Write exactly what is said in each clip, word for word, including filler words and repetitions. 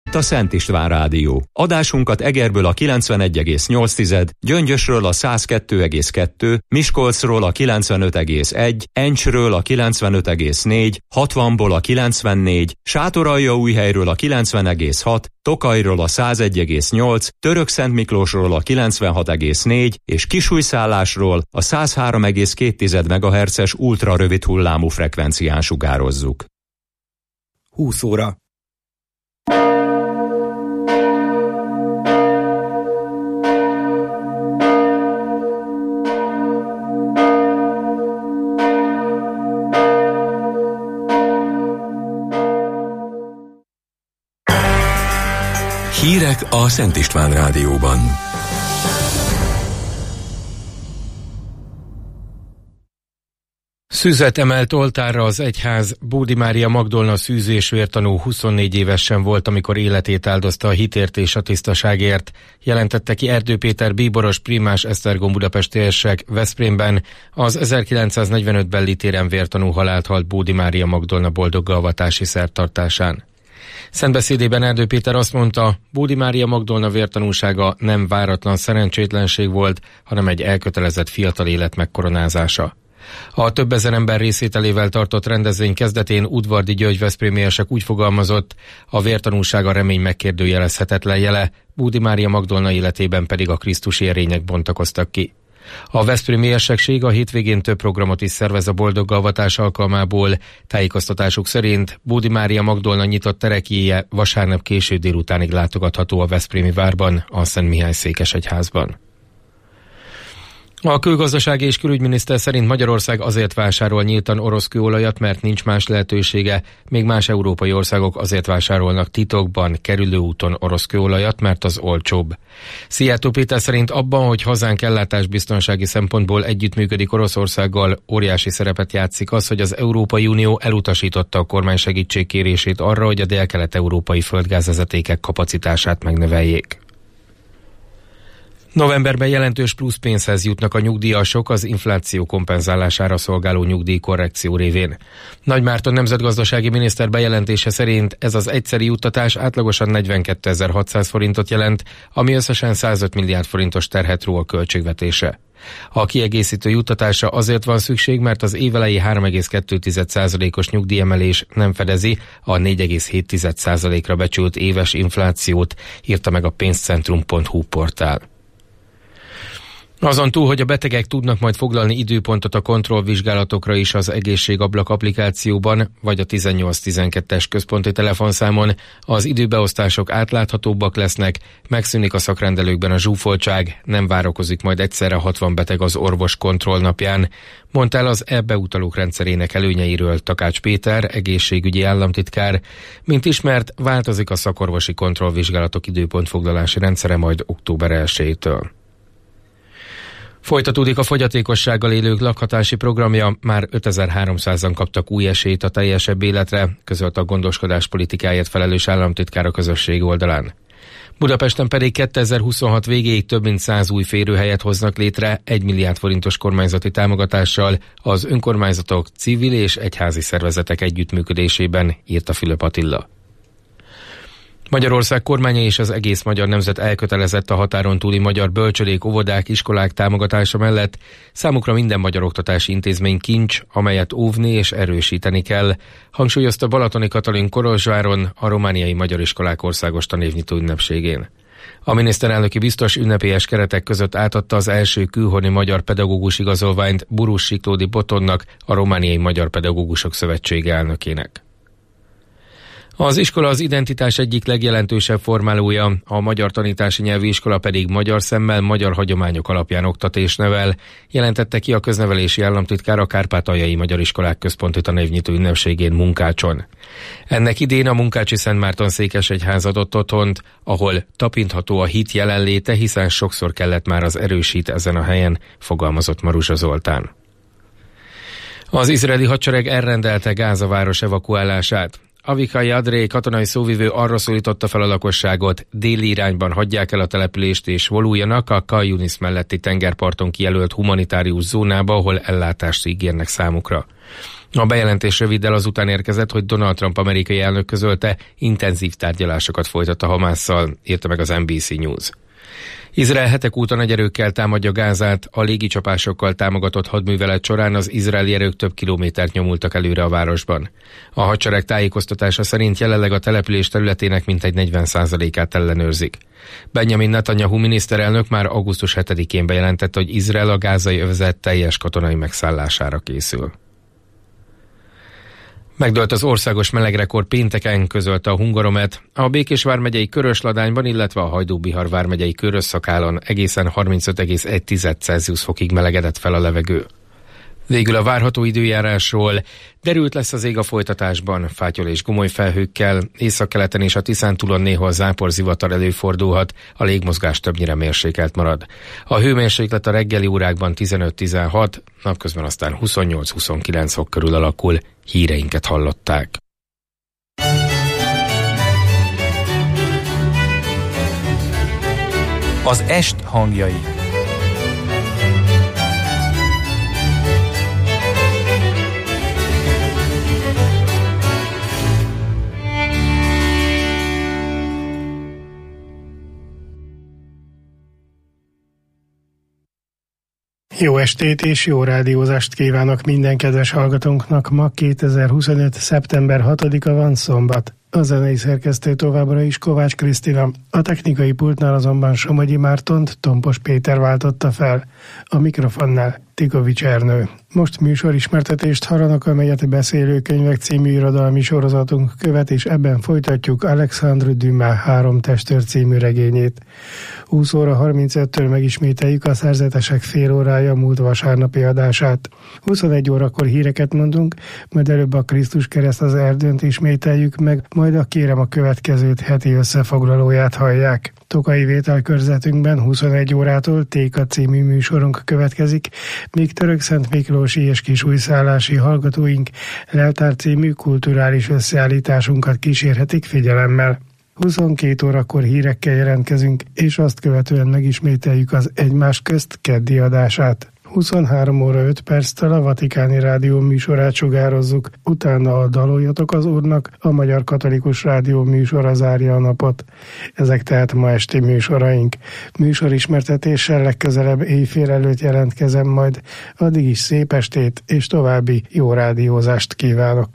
A Szent István Rádió. Adásunkat Egerből a kilencvenegy egész nyolc, Gyöngyösről a száz kettő egész kettő, Miskolcról a kilencvenöt egész egy, Encsről a kilencvenöt egész négy, hatvanból a kilencvennégy, Sátoraljaújhelyről a kilencven egész hat, Tokajról a száz egy egész nyolc, Törökszentmiklósról a kilencvenhat egész négy és Kisújszállásról a száz három egész két megahertzes ultra rövid hullámú frekvencián sugározzuk. húsz óra. Hírek a Szent István Rádióban. Szüzet emelt oltárra az egyház. Bódi Mária Magdolna szűzésvértanú huszonnégy évesen volt, amikor életét áldozta a hitért és a tisztaságért. Jelentette ki Erdő Péter bíboros primás Esztergom budapesti érsek Veszprémben. Az ezerkilencszáznegyvenöt Belli téren vértanú halált halt Bódi Mária Magdolna boldoggalvatási szertartásán. Szentbeszédében Erdő Péter azt mondta, Bódi Mária Magdolna vértanúsága nem váratlan szerencsétlenség volt, hanem egy elkötelezett fiatal élet megkoronázása. A több ezer ember részvételével tartott rendezvény kezdetén Udvardi György veszprémi érsek úgy fogalmazott, a vértanúsága remény megkérdőjelezhetetlen jele, Bódi Mária Magdolna életében pedig a krisztusi erények bontakoztak ki. A veszprémi érsekség a hétvégén több programot is szervez a boldoggalvatás alkalmából. Tájékoztatásuk szerint Bódi Mária Magdolna nyitott terekjéje vasárnap késő délutánig látogatható a veszprémi várban, a Szent Mihály székesegyházban. A külgazdasági és külügyminiszter szerint Magyarország azért vásárol nyíltan orosz kőolajat, mert nincs más lehetősége, még más európai országok azért vásárolnak titokban, kerülőúton orosz kőolajat, mert az olcsóbb. Szijjártó Péter szerint abban, hogy hazánk ellátásbiztonsági szempontból együttműködik Oroszországgal, óriási szerepet játszik az, hogy az Európai Unió elutasította a kormány segítségkérését arra, hogy a délkelet-európai földgázvezetékek kapacitását megnöveljék. Novemberben jelentős plusz pénzhez jutnak a nyugdíjasok az infláció kompenzálására szolgáló nyugdíjkorrekció révén. Nagy Márton nemzetgazdasági miniszter bejelentése szerint ez az egyszeri juttatás átlagosan negyvenkétezer-hatszáz forintot jelent, ami összesen százöt milliárd forintos terhet ró a költségvetésre. A kiegészítő juttatásra azért van szükség, mert az évelei három egész kettő százalékos nyugdíjemelés nem fedezi a négy egész hét százalékra becsült éves inflációt, írta meg a pénzcentrum pont hu portál. Azon túl, hogy a betegek tudnak majd foglalni időpontot a kontrollvizsgálatokra is az Egészségablak applikációban, vagy a tizennyolc tizenkettes központi telefonszámon, az időbeosztások átláthatóbbak lesznek, megszűnik a szakrendelőkben a zsúfoltság, nem várakozik majd egyszerre hatvan beteg az orvos kontrollnapján, mondta el az e-beutalók rendszerének előnyeiről Takács Péter, egészségügyi államtitkár. Mint ismert, változik a szakorvosi kontrollvizsgálatok időpontfoglalási rendszere majd október elsejétől. Folytatódik a fogyatékossággal élők lakhatási programja, már ötezer-háromszázan kaptak új esélyt a teljesebb életre, közölt a gondoskodás politikáért felelős államtitkár a közösség oldalán. Budapesten pedig kétezer-huszonhat végéig több mint száz új férőhelyet hoznak létre egy milliárd forintos kormányzati támogatással az önkormányzatok, civil és egyházi szervezetek együttműködésében, írta Fülöp Attila. Magyarország kormánya és az egész magyar nemzet elkötelezett a határon túli magyar bölcsödék, óvodák, iskolák támogatása mellett. Számukra minden magyar oktatási intézmény kincs, amelyet óvni és erősíteni kell, hangsúlyozta Balatoni Katalin Kolozsváron a romániai magyar iskolák országos tanévnyitó ünnepségén. A miniszterelnöki biztos ünnepélyes keretek között átadta az első külhoni magyar pedagógus igazolványt Burus Siklódi Botonnak, a Romániai Magyar Pedagógusok Szövetsége elnökének. Az iskola az identitás egyik legjelentősebb formálója, a magyar tanítási nyelvi iskola pedig magyar szemmel, magyar hagyományok alapján oktat és nevel, jelentette ki a köznevelési államtitkár a Kárpátaljai Magyar Iskolák Központi Tanévnyitó ünnepségén Munkácson. Ennek idén a Munkácsi Szent Márton székesegyház adott otthont, ahol tapintható a hit jelenléte, hiszen sokszor kellett már az erősít ezen a helyen, fogalmazott Maruzsa Zoltán. Az izraeli hadsereg elrendelte Gáza város evakuálását. Avikai Adré katonai szóvivő arra szólította fel a lakosságot, déli irányban hagyják el a települést és vonuljanak a Khan Yunis melletti tengerparton kijelölt humanitárius zónába, ahol ellátást ígérnek számukra. A bejelentés röviddel azután érkezett, hogy Donald Trump amerikai elnök közölte, intenzív tárgyalásokat folytat a Hamásszal, írta meg az en bé cé News. Izrael hetek óta nagy erőkkel támadja Gázát, a légicsapásokkal támogatott hadművelet során az izraeli erők több kilométert nyomultak előre a városban. A hadsereg tájékoztatása szerint jelenleg a település területének mintegy negyven százalékát ellenőrzik. Benjamin Netanyahu miniszterelnök már augusztus hetedikén bejelentette, hogy Izrael a gázai övezet teljes katonai megszállására készül. Megdőlt az országos melegrekord pénteken, közölte a Hungaromet. A Békés vármegyei Körösladányban, illetve a Hajdú-Bihar vármegyei Körösszakálon egészen harmincöt egész egy Celsius fokig melegedett fel a levegő. Végül a várható időjárásról. Derült lesz az ég a folytatásban, fátyol és gomoly felhőkkel, északkeleten és a Tiszántúlon néhol záporzivatar előfordulhat, a légmozgás többnyire mérsékelt marad. A hőmérséklet a reggeli órákban tizenöt-tizenhat, napközben aztán huszonnyolc-huszonkilenc fok körül alakul. Híreinket hallották. Az est hangjai. Jó estét és jó rádiózást kívánok minden kedves hallgatónknak. Ma kétezer-huszonöt. szeptember hatodika van, szombat. A zenei szerkesztő továbbra is Kovács Krisztina. A technikai pultnál azonban Somogyi Mártont Tompos Péter váltotta fel. A mikrofonnál Tikovics Ernő. Most műsorismertetést hallanak, amelyet Beszélőkönyvek című irodalmi sorozatunk követ, és ebben folytatjuk Alexandre Dumas Három testőr című regényét. húsz óra harmincöttől megismételjük a Szerzetesek fél órája múlt vasárnapi adását. huszonegy órakor híreket mondunk, majd előbb a Krisztus kereszt az erdőnt ismételjük meg, majd a Kérem a következőt heti összefoglalóját hallják. Tokai vételkörzetünkben huszonegy órától Téka című műsorunk következik, míg Törökszent Miklósi és Kisújszállási hallgatóink Leltár című kulturális összeállításunkat kísérhetik figyelemmel. huszonkét órakor hírekkel jelentkezünk, és azt követően megismételjük az Egymás közt keddi adását. huszonhárom óra öt perccel a Vatikáni Rádió műsorát sugározzuk, utána a Daloljatok az Úrnak, a Magyar Katolikus Rádió műsora zárja a napot. Ezek tehát ma esti műsoraink. Műsorismertetéssel legközelebb éjfél előtt jelentkezem majd, addig is szép estét és további jó rádiózást kívánok.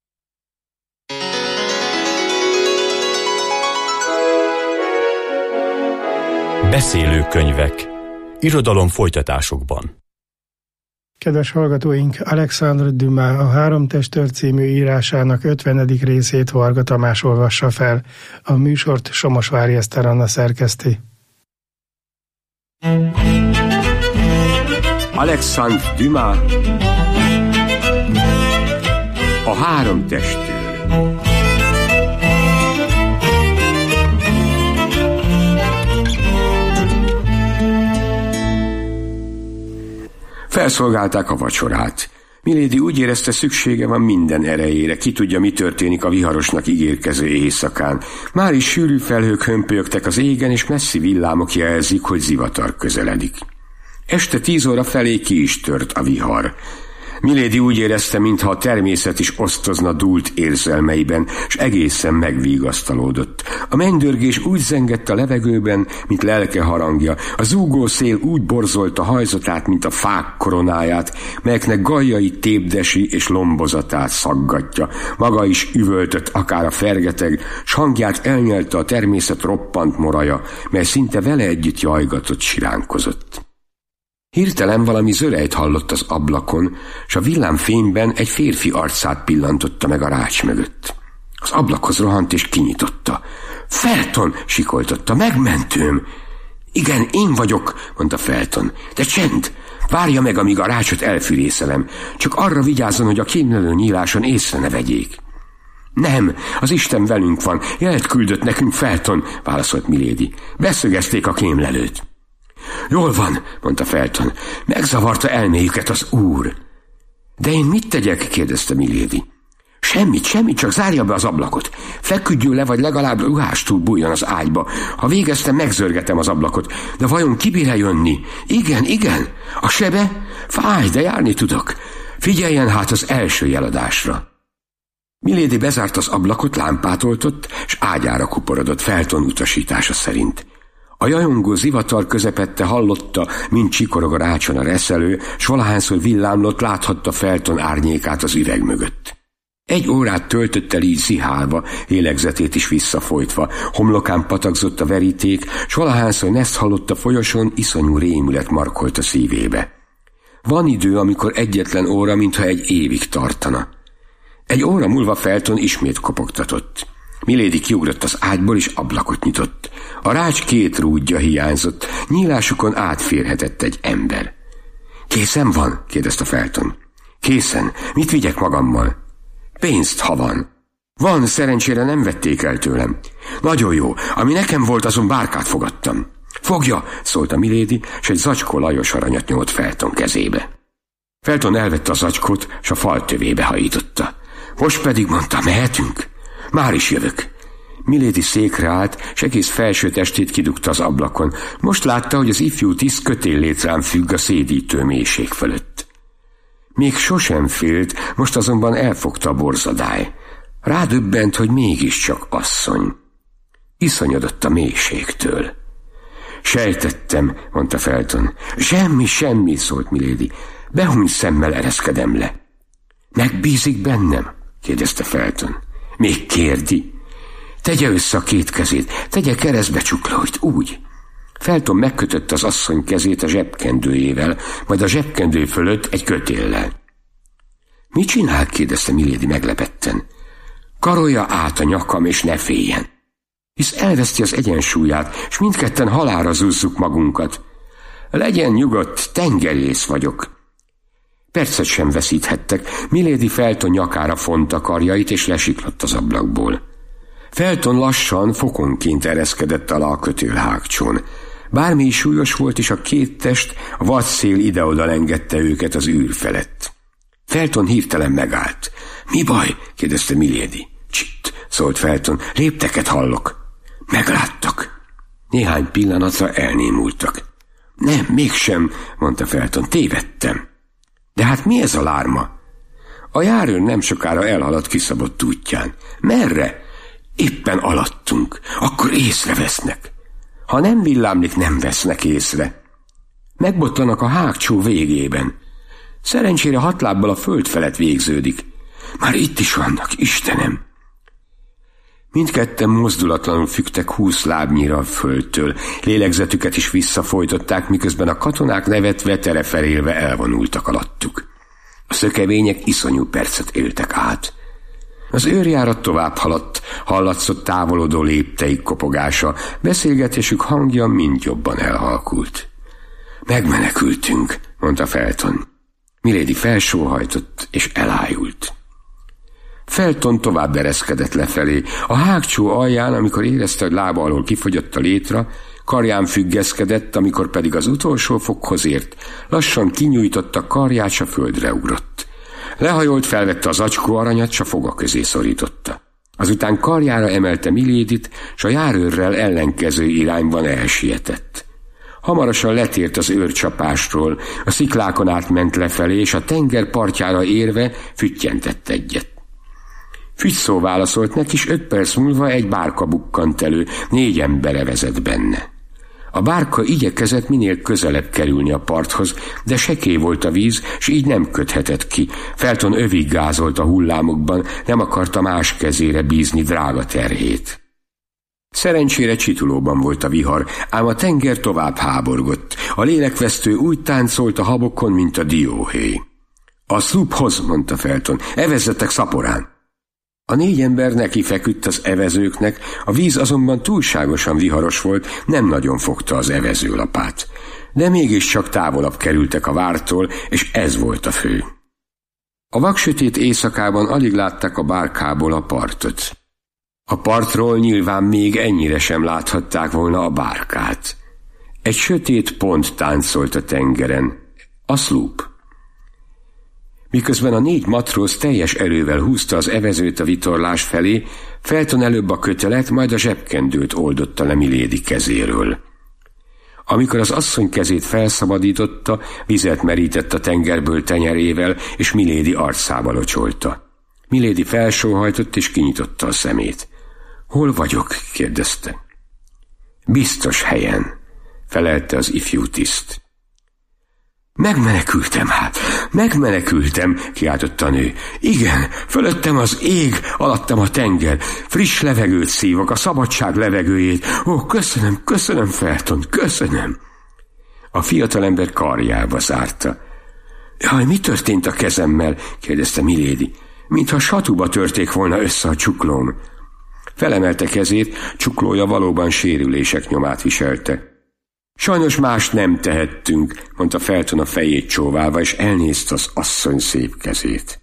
Beszélőkönyvek. Irodalom folytatásokban. Kedves hallgatóink, Alexandre Dumas a Három testőr című írásának ötvenedik részét Varga Tamás olvassa fel. A műsort Somosvári Eszter Anna szerkeszti. Alexandre Dumas a Három testőr. Felszolgálták a vacsorát. Milady úgy érezte, szüksége van minden erejére, ki tudja, mi történik a viharosnak ígérkező éjszakán. Már is sűrű felhők hömpölyögtek az égen, és messzi villámok jelzik, hogy zivatar közeledik. Este tíz óra felé ki is tört a vihar. Milady úgy érezte, mintha a természet is osztozna dúlt érzelmeiben, s egészen megvigasztalódott. A mennydörgés úgy zengett a levegőben, mint lelke harangja. A zúgó szél úgy borzolta hajzatát, mint a fák koronáját, melyeknek gajjai tépdesi és lombozatát szaggatja. Maga is üvöltött akár a fergeteg, s hangját elnyelte a természet roppant moraja, mely szinte vele együtt jajgatott, siránkozott. Hirtelen valami zörejt hallott az ablakon, s a villámfényben egy férfi arcát pillantotta meg a rács mögött. Az ablakhoz rohant és kinyitotta. Felton, sikoltotta, megmentőm. Igen, én vagyok, mondta Felton, de csend, várja meg, amíg a rácsot elfűrészelem, csak arra vigyázzon, hogy a kémlelő nyíláson észre ne vegyék. Nem, az Isten velünk van, jelet küldött nekünk Felton, válaszolt Milady. Beszögezték a kémlelőt. Jól van, mondta Felton, megzavarta elméjüket az úr. De én mit tegyek? kérdezte Milady. Semmit, semmit, csak zárja be az ablakot. Feküdjön le, vagy legalább ruhástól bújjon az ágyba. Ha végeztem, megzörgetem az ablakot. De vajon kibír-e jönni? Igen, igen. A sebe? Fáj, de járni tudok. Figyeljen hát az első jeladásra. Milady bezárt az ablakot, lámpát oltott, s ágyára kuporodott Felton utasítása szerint. A jajongó zivatar közepette hallotta, mint csikorog a rácson a reszelő, s valahányszor villámlott, láthatta Felton árnyékát az üveg mögött. Egy órát töltött el így zihálva, lélegzetét is visszafolytva, homlokán patakzott a veríték, s valahányszor Nest hallott a folyosón, iszonyú rémület markolt a szívébe. Van idő, amikor egyetlen óra, mintha egy évig tartana. Egy óra múlva Felton ismét kopogtatott. Milady kiugrott az ágyból, és ablakot nyitott. A rács két rúdja hiányzott, nyílásukon átférhetett egy ember. Készen van? kérdezte Felton. Készen. Mit vigyek magammal? Pénzt, ha van. Van, szerencsére nem vették el tőlem. Nagyon jó, ami nekem volt, azon bárkát fogadtam. Fogja, szólta Milady, s egy zacskó lajos aranyat nyomott Felton kezébe. Felton elvette a zacskót, s a fal tövébe hajította. Most pedig, mondta, mehetünk? Már is jövök. Milady székre állt, s egész felső testét kidugta az ablakon. Most látta, hogy az ifjú tiszt kötéllétrán függ a szédítő mélység fölött. Még sosem félt, most azonban elfogta a borzadály. Rádöbbent, hogy mégiscsak asszony. Iszonyodott a mélységtől. Sejtettem, mondta Felton. Semmi, semmi, szólt Milady. Behuny szemmel ereszkedem le. Megbízik bennem? kérdezte Felton. Még kérdi? Tegye össze a két kezét, tegye keresztbe csuklóit, úgy. Felton megkötötte az asszony kezét a zsebkendőjével, majd a zsebkendő fölött egy kötéllel. Mit csinál? kérdezte Milady meglepetten. Karolja át a nyakam, és ne féljen. Hisz elveszti az egyensúlyát, s mindketten halálra zúzzuk magunkat. Legyen nyugodt, tengerész vagyok. Percet sem veszíthettek, Milady Felton nyakára fonta karjait, és lesiklott az ablakból. Felton lassan, fokonként ereszkedett alá a kötélhágcsón. Bármi is súlyos volt, és a két test, a vadszél ide-oda lengette őket az űr felett. Felton hirtelen megállt. Mi baj? kérdezte Milady. Csitt, szólt Felton, lépteket hallok. Megláttak. Néhány pillanatra elnémultak. Nem, mégsem, mondta Felton, tévedtem. De hát mi ez a lárma? A járőr nem sokára elhaladt kiszabott útján. Merre? Éppen alattunk. Akkor észrevesznek. Ha nem villámlik, nem vesznek észre. Megbottanak a hágcsó végében. Szerencsére hat lábbal a föld felett végződik. Már itt is vannak, Istenem! Mindketten mozdulatlanul függtek húsz lábnyira a földtől, lélegzetüket is visszafolytották, miközben a katonák nevetve, tereferélve elvonultak alattuk. A szökevények iszonyú percet éltek át. Az őrjárat tovább haladt, hallatszott távolodó lépteik kopogása, beszélgetésük hangja mind jobban elhalkult. Megmenekültünk, mondta Felton. Milady felsóhajtott és elájult. Felton tovább ereszkedett lefelé. A hágcsó alján, amikor érezte, hogy lába alól kifogyott a létra, karján függeszkedett, amikor pedig az utolsó fokhoz ért, lassan kinyújtotta karját, s a földre ugrott. Lehajolt, felvette az zacskó aranyat, s a foga közé szorította. Azután karjára emelte Miladyt, s a járőrrel ellenkező irányban elsietett. Hamarosan letért az őrcsapásról, a sziklákon átment lefelé, és a tenger partjára érve füttyentett egyet. Fügyszó válaszolt neki, s öt perc múlva egy bárka bukkant elő, négy embere vezet benne. A bárka igyekezett minél közelebb kerülni a parthoz, de sekély volt a víz, s így nem köthetett ki. Felton övig gázolt a hullámokban, nem akarta más kezére bízni drága terhét. Szerencsére csitulóban volt a vihar, ám a tenger tovább háborgott. A lélekvesztő úgy táncolt a habokon, mint a dióhéj. A szluphoz, mondta Felton, evezzetek szaporán. A négy ember neki feküdt az evezőknek, a víz azonban túlságosan viharos volt, nem nagyon fogta az evezőlapát. De mégiscsak távolabb kerültek a vártól, és ez volt a fő. A vaksötét éjszakában alig látták a bárkából a partot. A partról nyilván még ennyire sem láthatták volna a bárkát. Egy sötét pont táncolt a tengeren, a szlúp. Miközben a négy matróz teljes erővel húzta az evezőt a vitorlás felé, Felton előbb a kötelet, majd a zsebkendőt oldotta le Milady kezéről. Amikor az asszony kezét felszabadította, vizet merített a tengerből tenyerével, és Milady arcába locsolta. Milady felsóhajtott és kinyitotta a szemét. Hol vagyok? kérdezte. Biztos helyen, felelte az ifjú tiszt. Megmenekültem hát, megmenekültem, kiáltotta a nő. Igen, fölöttem az ég, alattam a tenger. Friss levegőt szívok, a szabadság levegőjét. Ó, köszönöm, köszönöm, Felton, köszönöm. A fiatalember karjába zárta. Jaj, mi történt a kezemmel? kérdezte Milady. Mintha satuba törték volna össze a csuklóm. Felemelte kezét, csuklója valóban sérülések nyomát viselte. Sajnos más nem tehettünk, mondta Felton a fejét csóválva, és elnézte az asszony szép kezét.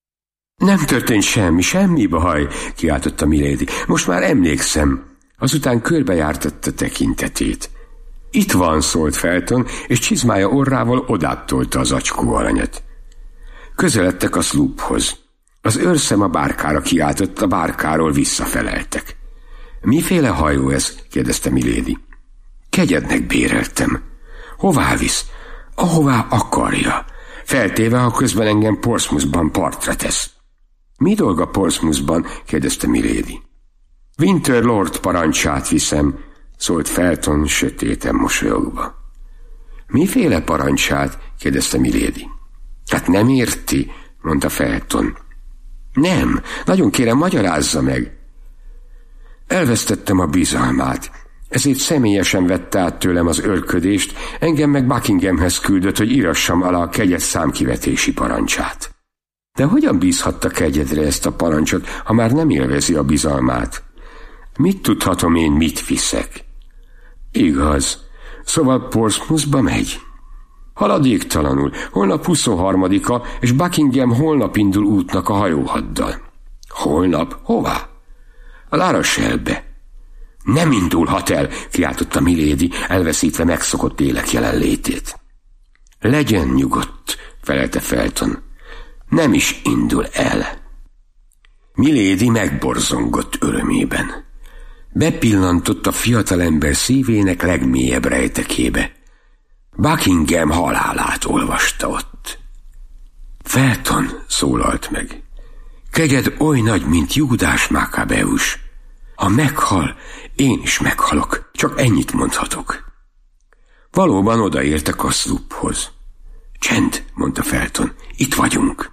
Nem történt semmi, semmi baj, kiáltotta Milady. Most már emlékszem. Azután körbejártatta tekintetét. Itt van, szólt Felton, és csizmája orrával odátolta az acskó aranyat. Közeledtek a szlúphoz. Az őrszem a bárkára kiáltott, a bárkáról visszafeleltek. Miféle hajó ez? kérdezte Milady. Kegyednek béreltem. Hová visz? Ahová akarja. Feltéve, ha közben engem Portsmouthban partra tesz. Mi dolga Portsmouthban? kérdezte Milady. Winter Lord parancsát viszem, szólt Felton sötéten mosolyogva. Miféle parancsát? kérdezte Milady. Hát nem érti, mondta Felton. Nem, nagyon kérem, magyarázza meg. Elvesztettem a bizalmát, ezért személyesen vette át tőlem az őrködést, engem meg Buckinghamhez küldött, hogy írassam alá a kegyed számkivetési parancsát. De hogyan bízhatta kegyedre ezt a parancsot, ha már nem élvezi a bizalmát? Mit tudhatom én, mit viszek? Igaz, szóval Portsmouthba megy. Haladéktalanul, holnap huszonharmadika, és Buckingham holnap indul útnak a hajóhaddal. Holnap? Hová? A La Rochelle-be. Nem indulhat el, kiáltotta Milady, elveszítve megszokott élek jelenlétét. Legyen nyugodt, felelte Felton. Nem is indul el. Milady megborzongott örömében. Bepillantott a fiatalember szívének legmélyebb rejtekébe. Buckingham halálát olvasta ott. Felton, szólalt meg. Kegyed oly nagy, mint Júdás Makabeus. Ha meghal, én is meghalok, csak ennyit mondhatok. Valóban odaértek a szluphoz. Csend, mondta Felton, itt vagyunk.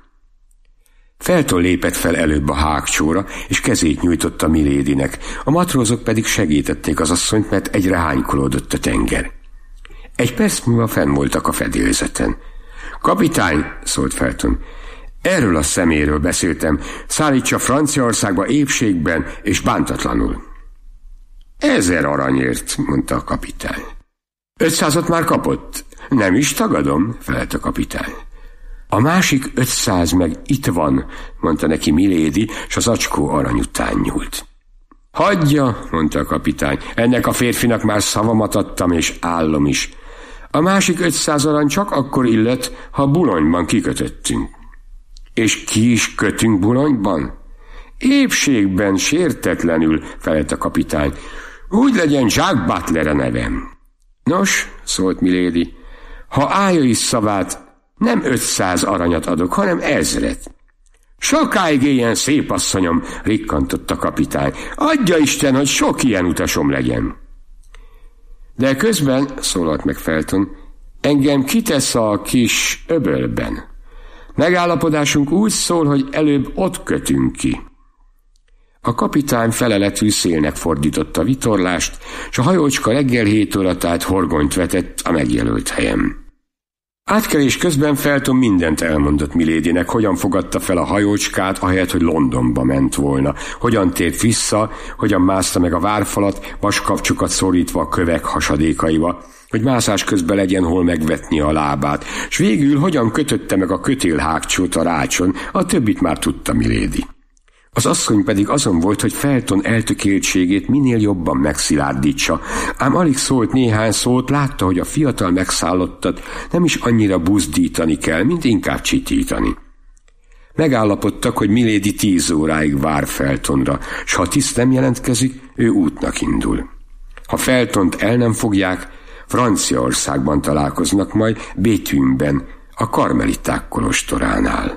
Felton lépett fel előbb a hágcsóra, és kezét nyújtotta Miladynek, a matrózok pedig segítették az asszonyt, mert egyre hánykolódott a tenger. Egy perc múlva fenn voltak a fedélzeten. Kapitány, szólt Felton, erről a szeméről beszéltem, szállítsa Franciaországba épségben és bántatlanul. Ezer aranyért, mondta a kapitány. Ötszázat már kapott? Nem is tagadom, felelt a kapitány. A másik ötszáz meg itt van, mondta neki Milady, s az acskó arany után nyúlt. Hagyja, mondta a kapitány, ennek a férfinak már szavamat adtam, és állom is. A másik ötszáz arany csak akkor illet, ha Boulogne-ban kikötöttünk. És ki is kötünk Boulogne-ban? Épségben, sértetlenül, felelt a kapitány. Úgy legyen Jack Butler a nevem. Nos, szólt Milady, ha állja is szavát, nem ötszáz aranyat adok, hanem ezret. Sokáig éljen, szép asszonyom, rikkantott a kapitány. Adja Isten, hogy sok ilyen utasom legyen. De közben, szólalt meg Felton, engem kitesz a kis öbölben. Megállapodásunk úgy szól, hogy előbb ott kötünk ki. A kapitány feleletű szélnek fordította a vitorlást, s a hajócska reggel hét óra tájt horgonyt vetett a megjelölt helyen. Átkelés közben Felton mindent elmondott Miladynek, hogyan fogadta fel a hajócskát, ahelyett, hogy Londonba ment volna, hogyan tért vissza, hogyan mászta meg a várfalat, vaskapcsokat szorítva a kövek hasadékaiba, hogy mászás közben legyen hol megvetni a lábát, s végül hogyan kötötte meg a kötélhágcsót a rácson, a többit már tudta Milady. Az asszony pedig azon volt, hogy Felton eltökéltségét minél jobban megszilárdítsa, ám alig szólt néhány szót, látta, hogy a fiatal megszállottat nem is annyira buzdítani kell, mint inkább csitítani. Megállapodtak, hogy Milady tíz óráig vár Feltonra, s ha tiszt nem jelentkezik, ő útnak indul. Ha Feltont el nem fogják, Franciaországban találkoznak majd Béthune-ben, a karmeliták kolostoránál.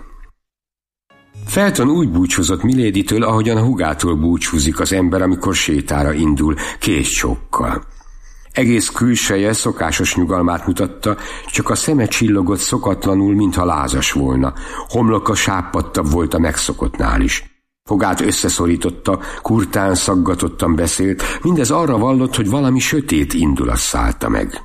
Felton úgy búcsúzott Miladytől, ahogyan a hugától búcsúzik az ember, amikor sétára indul, kézcsókkal. Egész külseje szokásos nyugalmát mutatta, csak a szeme csillogott szokatlanul, mintha lázas volna. Homloka sápadtabb volt a megszokottnál is. Fogát összeszorította, kurtán, szaggatottan beszélt, mindez arra vallott, hogy valami sötét indulat szállta meg.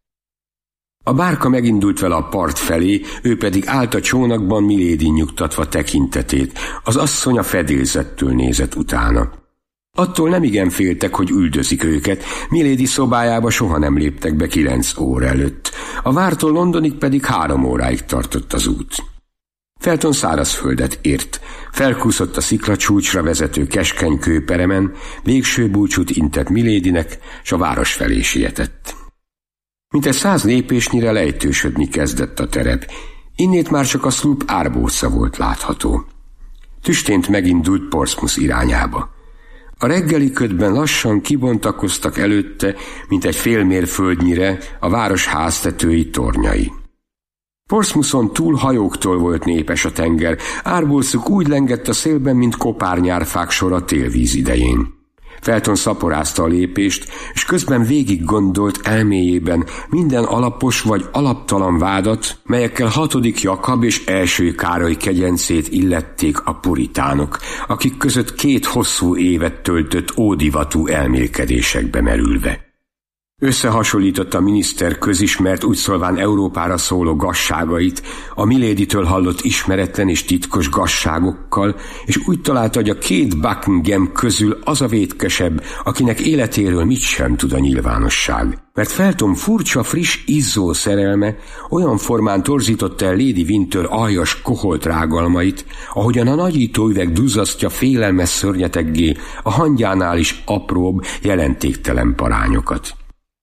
A bárka megindult vele a part felé, ő pedig állt a csónakban, Milady nyugtatva tekintetét. Az asszony a fedélzettől nézett utána. Attól nemigen féltek, hogy üldözik őket, Milady szobájába soha nem léptek be kilenc óra előtt. A vártól Londonig pedig három óráig tartott az út. Felton szárazföldet ért, felkúszott a sziklacsúcsra vezető keskeny kőperemen, végső búcsút intett Miladynek, s a város felé sietett. Mintegy száz lépésnyire lejtősödni kezdett a terep, innét már csak a szlúp árbóca volt látható. Tüstént megindult Portsmouth irányába. A reggeli ködben lassan kibontakoztak előtte, mint egy fél mérföldnyire a város háztetői tornyai. Portsmouthon túl hajóktól volt népes a tenger, árbócuk úgy lengett a szélben, mint kopárnyárfák sora télvíz idején. Felton szaporázta a lépést, és közben végig gondolt elméjében minden alapos vagy alaptalan vádat, melyekkel hatodik Jakab és első Károly kegyencét illették a puritánok, akik között két hosszú évet töltött ódivatú elmélkedésekbe merülve. Összehasonlította a miniszter közismert, úgy szólván Európára szóló gazságait a Miladytől hallott ismeretlen és titkos gazságokkal, és úgy találta, hogy a két Buckingham közül az a vétkesebb, akinek életéről mit sem tud a nyilvánosság. Mert Felton furcsa, friss, izzó szerelme olyan formán torzította el Lady Winter aljas koholt rágalmait, ahogyan a nagyítóüveg duzzasztja félelmes szörnyeteggé a hangyánál is apróbb, jelentéktelen parányokat.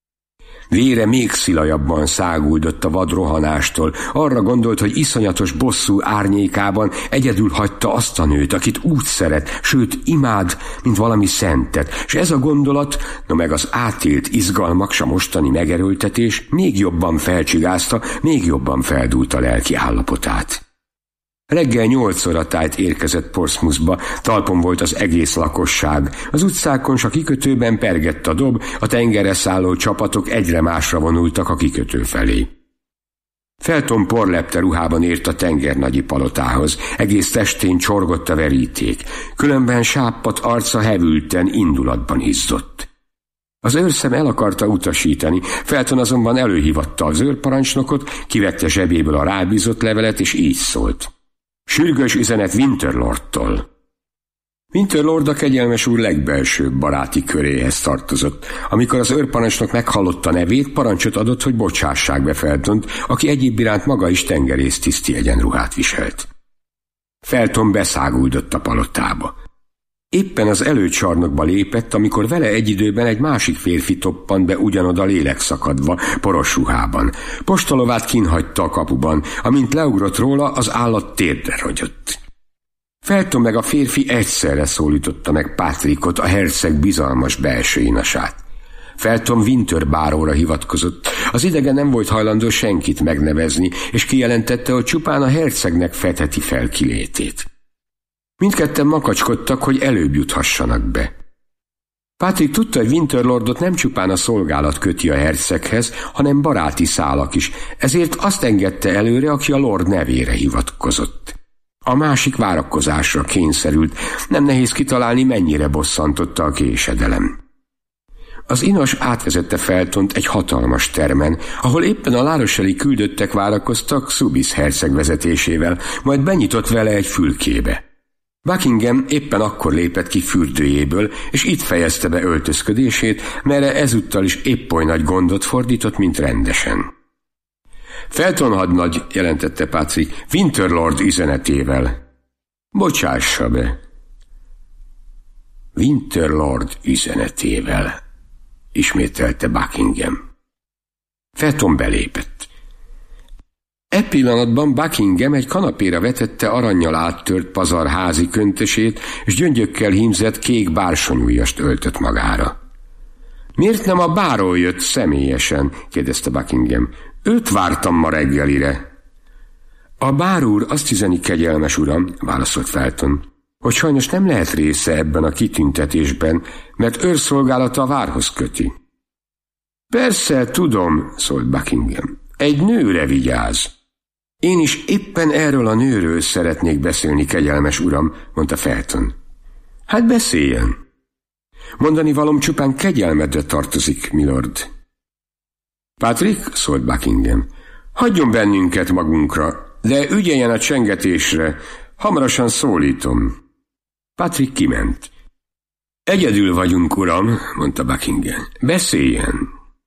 Vére még szilajabban száguldott a vad rohanástól, arra gondolt, hogy iszonyatos bosszú árnyékában egyedül hagyta azt a nőt, akit úgy szeret, sőt imád, mint valami szentet, és ez a gondolat, no meg az átélt izgalmak, s a mostani megerőltetés még jobban felcsigázta, még jobban feldúlt a lelki állapotát. Reggel nyolc óra tájt érkezett Portsmouthba, talpon volt az egész lakosság. Az utcákon s a kikötőben pergett a dob, a tengerre szálló csapatok egyre másra vonultak a kikötő felé. Felton porlepte ruhában ért a tengernagyi palotához, egész testén csorgott a veríték, különben sápadt arca hevülten, indulatban izzott. Az őrszem el akarta utasítani, Felton azonban előhívatta az őrparancsnokot, kivette zsebéből a rábízott levelet, és így szólt. Sürgős üzenet Winterlordtól. Winterlord a kegyelmes úr legbelsőbb baráti köréhez tartozott. Amikor az őrparancsnok meghallotta nevét, parancsot adott, hogy bocsássák be Feltont, aki egyéb iránt maga is tengerésztiszti egyenruhát viselt. Felton beszáguldott a palotába. Éppen az előcsarnokba lépett, amikor vele egy időben egy másik férfi toppant be ugyanoda lélekszakadva, poros ruhában. Postalovát kínhagyta a kapuban, amint leugrott róla, az állat térdre rogyott. Felton meg a férfi egyszerre szólította meg Patrickot, a herceg bizalmas belső inasát. Felton Winter báróra hivatkozott. Az idegen nem volt hajlandó senkit megnevezni, és kijelentette, hogy csupán a hercegnek fedheti fel kilétét. Mindketten makacskodtak, hogy előbb juthassanak be. Patrick tudta, hogy Winterlordot nem csupán a szolgálat köti a herceghez, hanem baráti szálak is, ezért azt engedte előre, aki a lord nevére hivatkozott. A másik várakozásra kényszerült, nem nehéz kitalálni, mennyire bosszantotta a késedelem. Az inas átvezette Feltont egy hatalmas termen, ahol éppen a lároseli küldöttek várakoztak Soubise herceg vezetésével, majd benyitott vele egy fülkébe. Buckingham éppen akkor lépett ki fürdőjéből, és itt fejezte be öltözködését, merre ezúttal is épp oly nagy gondot fordított, mint rendesen. Felton hadnagy, jelentette Patrick, Winterlord üzenetével. Bocsássa be. Winterlord üzenetével, ismételte Buckingham. Felton belépett. E pillanatban Buckingham egy kanapéra vetette arannyal áttört pazar házi köntösét, és gyöngyökkel hímzett kék bársonyujjast öltött magára. Miért nem a báról jött személyesen? kérdezte Buckingham. Őt vártam ma reggelire. A bár úr azt üzeni, kegyelmes uram, válaszolt Felton, hogy sajnos nem lehet része ebben a kitüntetésben, mert őrszolgálata a várhoz köti. Persze, tudom, szólt Buckingham. Egy nőre vigyáz. Én is éppen erről a nőről szeretnék beszélni, kegyelmes uram, mondta Felton. Hát beszéljen. Mondani valóm csupán kegyelmedre tartozik, milord. Patrick, szólt Buckingham, hagyjon bennünket magunkra, de ügyeljen a csengetésre, hamarosan szólítom. Patrick kiment. Egyedül vagyunk, uram, mondta Buckingham. Beszéljen.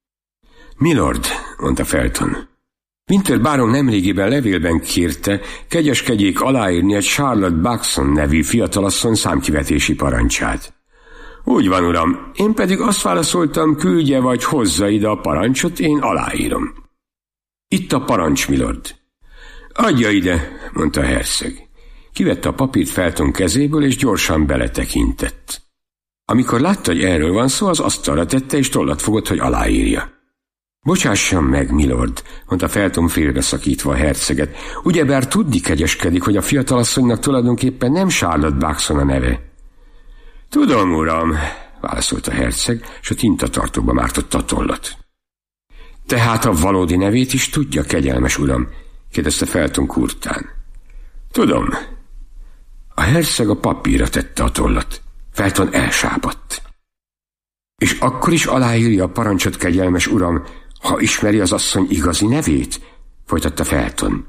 Milord, mondta Felton. Winter báron nemrégiben levélben kérte, kegyeskedjék aláírni egy Charlotte Buxton nevű fiatalasszony számkivetési parancsát. Úgy van, uram, én pedig azt válaszoltam, küldje vagy hozza ide a parancsot, én aláírom. Itt a parancs, milord. Adja ide, mondta a herceg. Kivette a papírt Felton kezéből, és gyorsan beletekintett. Amikor látta, hogy erről van szó, az asztalra tette, és tollat fogott, hogy aláírja. Bocsásson meg, milord, mondta Felton félbeszakítva a herceget. Ugyebár tudni kegyeskedik, hogy a fiatalasszonynak tulajdonképpen nem Charlotte Buxton a neve. Tudom, uram, válaszolt a herceg, és a tintatartóba mártotta a tollat. Tehát a valódi nevét is tudja, kegyelmes uram? kérdezte Felton kurtán. Tudom. A herceg a papírra tette a tollat. Felton elsápadt. És akkor is aláírja a parancsot, kegyelmes uram, ha ismeri az asszony igazi nevét? Folytatta Felton.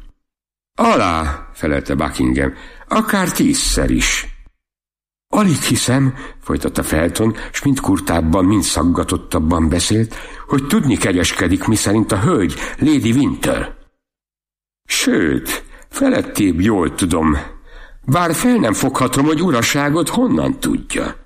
Alá, felelte Buckingham, akár tízszer is. Alig hiszem, folytatta Felton, s mind kurtábban, mind szaggatottabban beszélt, hogy tudni kegyeskedik, miszerint a hölgy Lady Winter. Sőt, felettébb jól tudom, bár fel nem foghatom, hogy uraságot honnan tudja.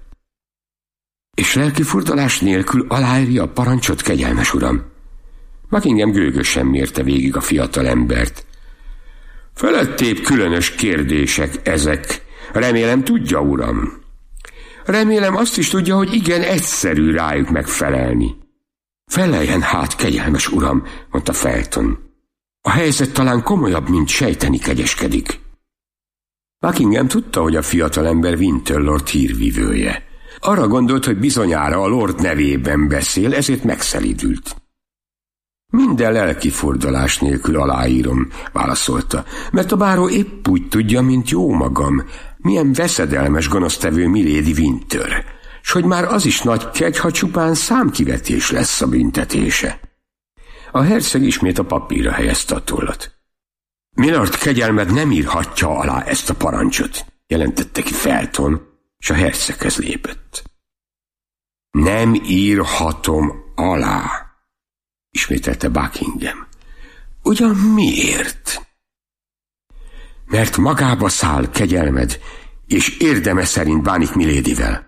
És lelki furdalás nélkül aláírja a parancsot, kegyelmes uram? Buckingham gőgösen mérte végig a fiatal embert. Felettébb különös kérdések ezek. Remélem tudja, uram. Remélem azt is tudja, hogy igen egyszerű rájuk megfelelni. Feleljen hát, kegyelmes uram, mondta Felton. A helyzet talán komolyabb, mint sejteni kegyeskedik. Buckingham tudta, hogy a fiatalember Winter Lord hírvivője. Arra gondolt, hogy bizonyára a lord nevében beszél, ezért megszelídült. Minden lelki fordulás nélkül aláírom, válaszolta, mert a báró épp úgy tudja, mint jó magam, milyen veszedelmes gonosztevő Milady Winter, s hogy már az is nagy kegy, ha csupán számkivetés lesz a büntetése. A herceg ismét a papírra helyezte a tollat. Milord, kegyelmed nem írhatja alá ezt a parancsot, jelentette ki Felton, s a herceghez lépett. Nem írhatom alá, ismételte Buckingham. Ugyan miért? Mert magába száll, kegyelmed, és érdeme szerint bánik Miladyvel.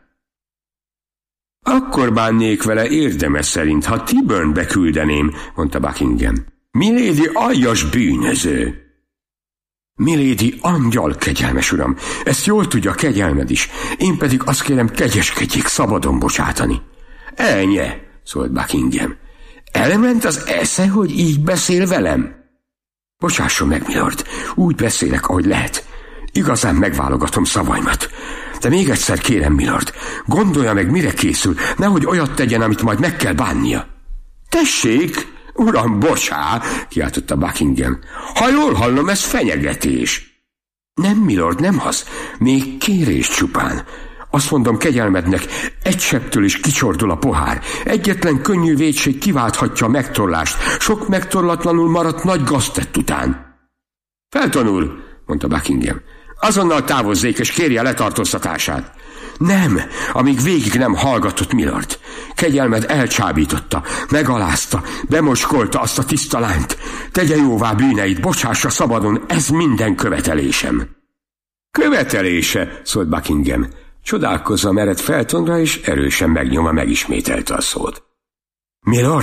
Akkor bánnék vele érdeme szerint, ha Tiburnbe küldeném, mondta Buckingham. Milady aljas bűnöző. Milady angyal, kegyelmes uram, ezt jól tudja kegyelmed is, én pedig azt kérem, kegyeskedjék szabadon bocsátani. Elnye, szólt Buckingham. Elment az esze, hogy így beszél velem? Bocsásson meg, milord, úgy beszélek, ahogy lehet. Igazán megválogatom szavaimat. De még egyszer kérem, milord, gondolja meg, mire készül, nehogy olyat tegyen, amit majd meg kell bánnia. Tessék, uram, bocsá, kiáltotta Buckingham. Ha jól hallom, ez fenyegetés. Nem, milord, nem az, még kérés csupán. Azt mondom kegyelmednek, egy sebbtől is kicsordul a pohár. Egyetlen könnyű vétség kiválthatja a megtorlást, sok megtorlatlanul maradt nagy gaztett után. Felton úr, mondta Buckingham, azonnal távozzék és kérje letartóztatását. Nem, amíg végig nem hallgatott, milord. Kegyelmed elcsábította, megalázta, bemocskolta azt a tiszta lányt. Tegye jóvá bűneit, bocsássa szabadon, ez minden követelésem. Követelése, szólt Buckingham. Csodálkozva mered Feltonra, és erősen megnyomva megismételte a szót. Milord,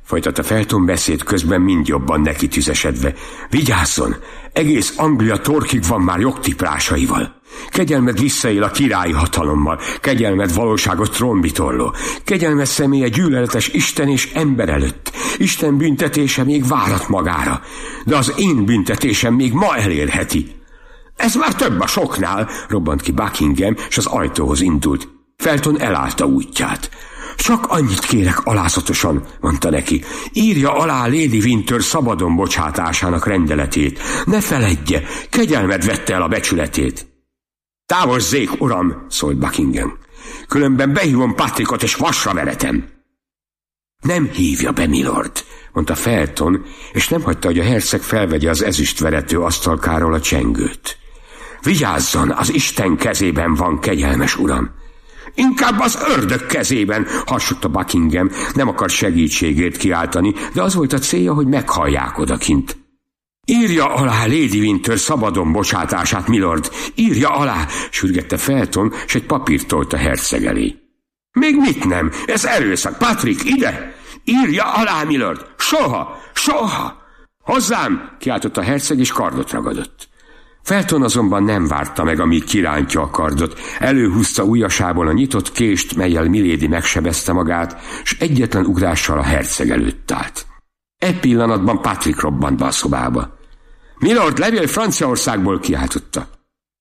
Folytatta Felton beszéd közben mind jobban neki tüzesedve. Vigyázzon! Egész Anglia torkig van már jogtiprásaival. Kegyelmed visszaél a királyi hatalommal, kegyelmed valóságos trónbitorló, kegyelmed személye gyűlöletes Isten és ember előtt. Isten büntetése még várat magára, de az én büntetésem még ma elérheti. Ez már több a soknál, robbant ki Buckingham, és az ajtóhoz indult. Felton elállta útját. Csak annyit kérek alázatosan, mondta neki, írja alá Lady Winter szabadon bocsátásának rendeletét. Ne feledje, kegyelmed vette el a becsületét. Távozzék, uram, szólt Buckingham. Különben behívom Patrickot és vasra veretem. Nem hívja be, milord, mondta Felton, és nem hagyta, hogy a herceg felvegye az ezüstverető asztalkáról a csengőt. Vigyázzon, az Isten kezében van, kegyelmes uram. Inkább az ördög kezében, harsogta Buckingham, nem akar segítségért kiáltani, de az volt a célja, hogy meghallják odakint. Írja alá Lady Winter szabadon bocsátását, milord, írja alá, sürgette Felton, s egy papírt tolt a herceg elé. Még mit nem? Ez erőszak. Patrick, ide! Írja alá, milord! Soha! Soha! Hozzám! Kiáltott a herceg, és kardot ragadott. Felton azonban nem várta meg, amíg kirántja a kardot. Előhúzta ujjasából a nyitott kést, mellyel Milady megsebezte magát, s egyetlen ugrással a herceg előtt állt. Egy pillanatban Patrick robbant be a szobába. Milord, levél Franciaországból, kiáltotta.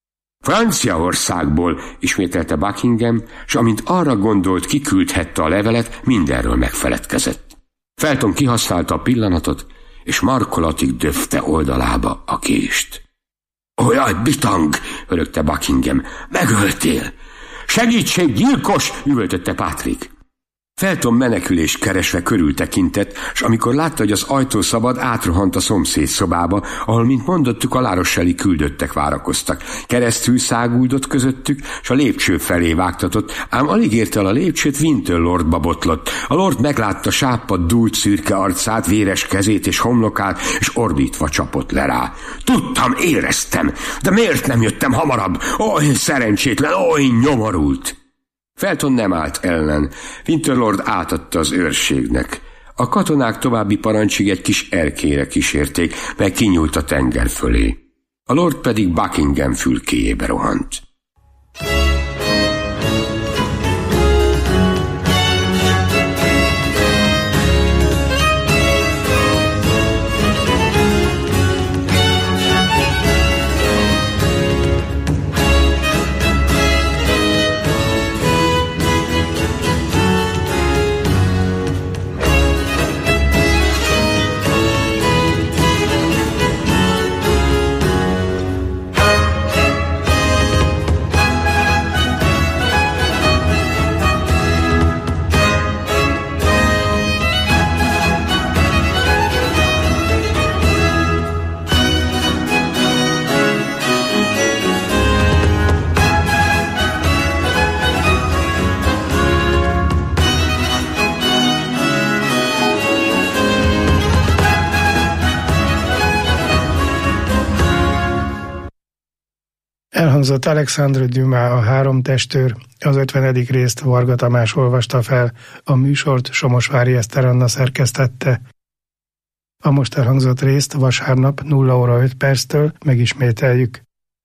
Franciaországból, ismételte Buckingham, s amint arra gondolt, kiküldhette a levelet, mindenről megfeledkezett. Felton kihasználta a pillanatot, és markolatig döfte oldalába a kést. Ó, jaj, bitang, hörögte Buckingham, megöltél! Segítség, gyilkos, üvöltötte Patrick. Felton menekülést keresve körültekintett, s amikor látta, hogy az ajtó szabad, átrohant a szomszéd szobába, ahol, mint mondottuk, a lárosseli küldöttek várakoztak. Keresztül száguldott közöttük, s a lépcső felé vágtatott, ám alig érte el a lépcsőt, Winter lordba botlott. A lord meglátta sápadt, dúlt szürke arcát, véres kezét és homlokát, és ordítva csapott le rá. Tudtam, éreztem, de miért nem jöttem hamarabb? Oly szerencsétlen, oly nyomorult! Felton nem állt ellen. Winter lord átadta az őrségnek. A katonák további parancsig egy kis erkélyre kísérték, meg kinyúlt a tenger fölé. A lord pedig Buckingham fülkéjébe rohant. Elhangzott Alexandre Dumas, a Három testőr, az ötvenedik részt Varga Tamás olvasta fel, a műsort Somosvári Eszter Anna szerkesztette. A most elhangzott részt vasárnap nulla óra öt perctől megismételjük.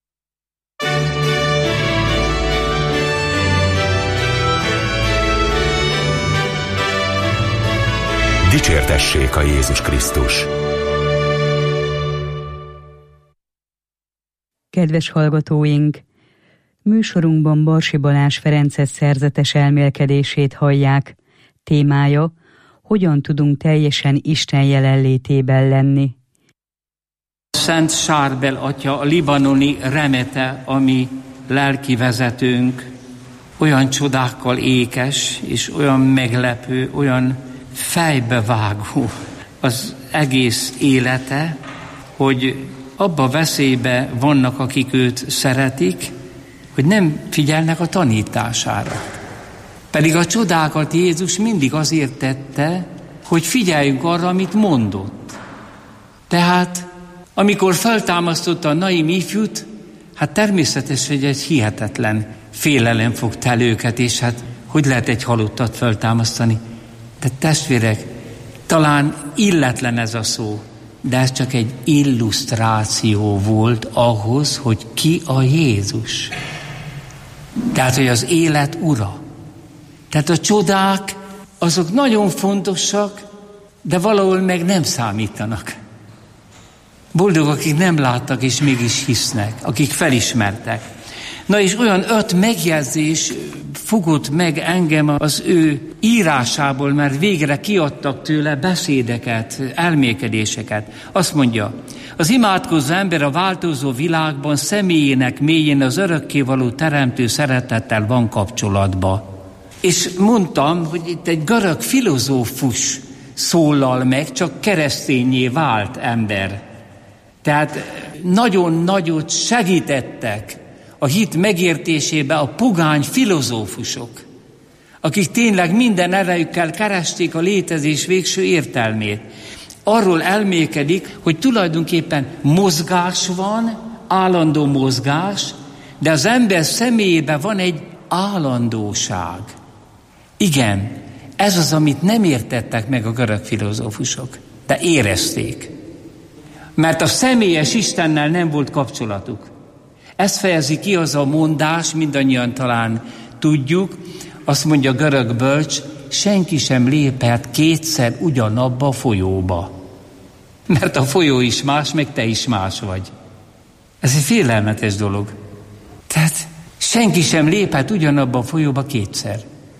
Dicsértessék a Jézus Krisztus! Kedves hallgatóink! Műsorunkban Barsi Balázs Ferences szerzetes elmélkedését hallják. Témája: hogyan tudunk teljesen Isten jelenlétében lenni. Szent Sárbel atya, a libanoni remete, ami lelki vezetőnk, olyan csodákkal ékes, és olyan meglepő, olyan fejbevágó az egész élete, hogy abba veszélybe vannak, akik őt szeretik, hogy nem figyelnek a tanítására. Pedig a csodákat Jézus mindig azért tette, hogy figyeljünk arra, amit mondott. Tehát, amikor feltámasztotta a Naim ifjút, hát természetesen, hogy egy hihetetlen félelem fogta el őket, és hát hogy lehet egy halottat feltámasztani? De testvérek, Talán illetlen ez a szó, de ez csak egy illusztráció volt ahhoz, hogy ki a Jézus. Tehát, hogy az élet ura. Tehát a csodák, azok nagyon fontosak, de valahol meg nem számítanak. Boldog, akik nem láttak és mégis hisznek, akik felismertek. Na és olyan öt megjegyzés fogott meg engem az ő írásából, mert végre kiadtak tőle beszédeket, elmélkedéseket. Azt mondja, az imádkozó ember a változó világban személyének mélyén az örökkévaló teremtő szeretettel van kapcsolatban. És mondtam, hogy itt egy görög filozófus szólal meg, csak keresztényé vált ember. Tehát nagyon nagyot segítettek a hit megértésébe a pogány filozófusok, akik tényleg minden erejükkel keresték a létezés végső értelmét. Arról elmélkedik, hogy tulajdonképpen mozgás van, állandó mozgás, de az ember személyében van egy állandóság. Igen, ez az, amit nem értettek meg a görög filozófusok, de érezték. Mert a személyes Istennel nem volt kapcsolatuk. Ezt fejezi ki az a mondás, mindannyian talán tudjuk, azt mondja a görög bölcs, senki sem lépett kétszer ugyanabba a folyóba. Mert a folyó is más, meg te is más vagy. Ez egy félelmetes dolog. Tehát senki sem lépett ugyanabba a folyóba kétszer.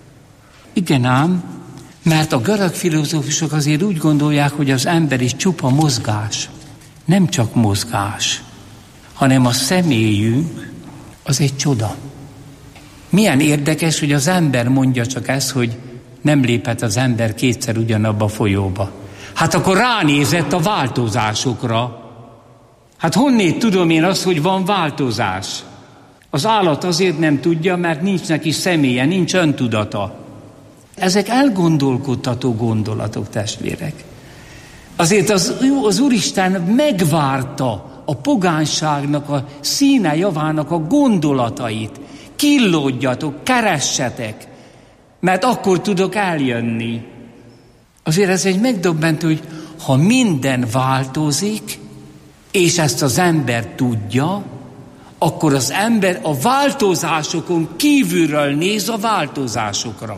Igen ám, mert a görög filozófusok azért úgy gondolják, hogy az ember is csupa mozgás. Nem csak mozgás, hanem a személyünk az egy csoda. Milyen érdekes, hogy az ember mondja csak ezt, hogy nem lépett az ember kétszer ugyanabba a folyóba. Hát akkor ránézett a változásokra. Hát honnét tudom én azt, hogy van változás? Az állat azért nem tudja, mert nincs neki személye, nincs öntudata. Ezek elgondolkodtató gondolatok, testvérek. Azért az, az Úristen megvárta a pogányságnak, a színe javának a gondolatait. Killódjatok, keressetek, mert akkor tudok eljönni. Azért ez egy megdöbbentő, hogy ha minden változik, és ezt az ember tudja, akkor az ember a változásokon kívülről néz a változásokra.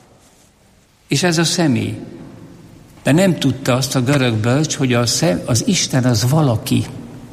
És ez a személy. De nem tudta azt a görög bölcs, hogy a szem, az Isten az valaki,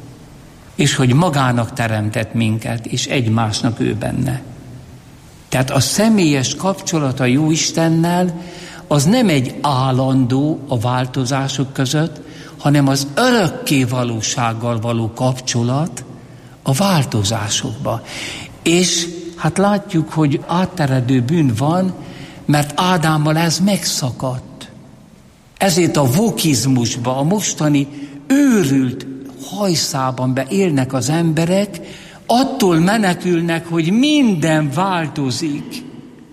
és hogy magának teremtett minket, és egymásnak ő benne. Tehát a személyes kapcsolat a jó Istennel az nem egy állandó a változások között, hanem az örökké valósággal való kapcsolat a változásokban. És hát látjuk, hogy átteredő bűn van, mert Ádámmal ez megszakadt. Ezért a vokizmusba, a mostani őrült hajszában beélnek az emberek, attól menekülnek, hogy minden változik.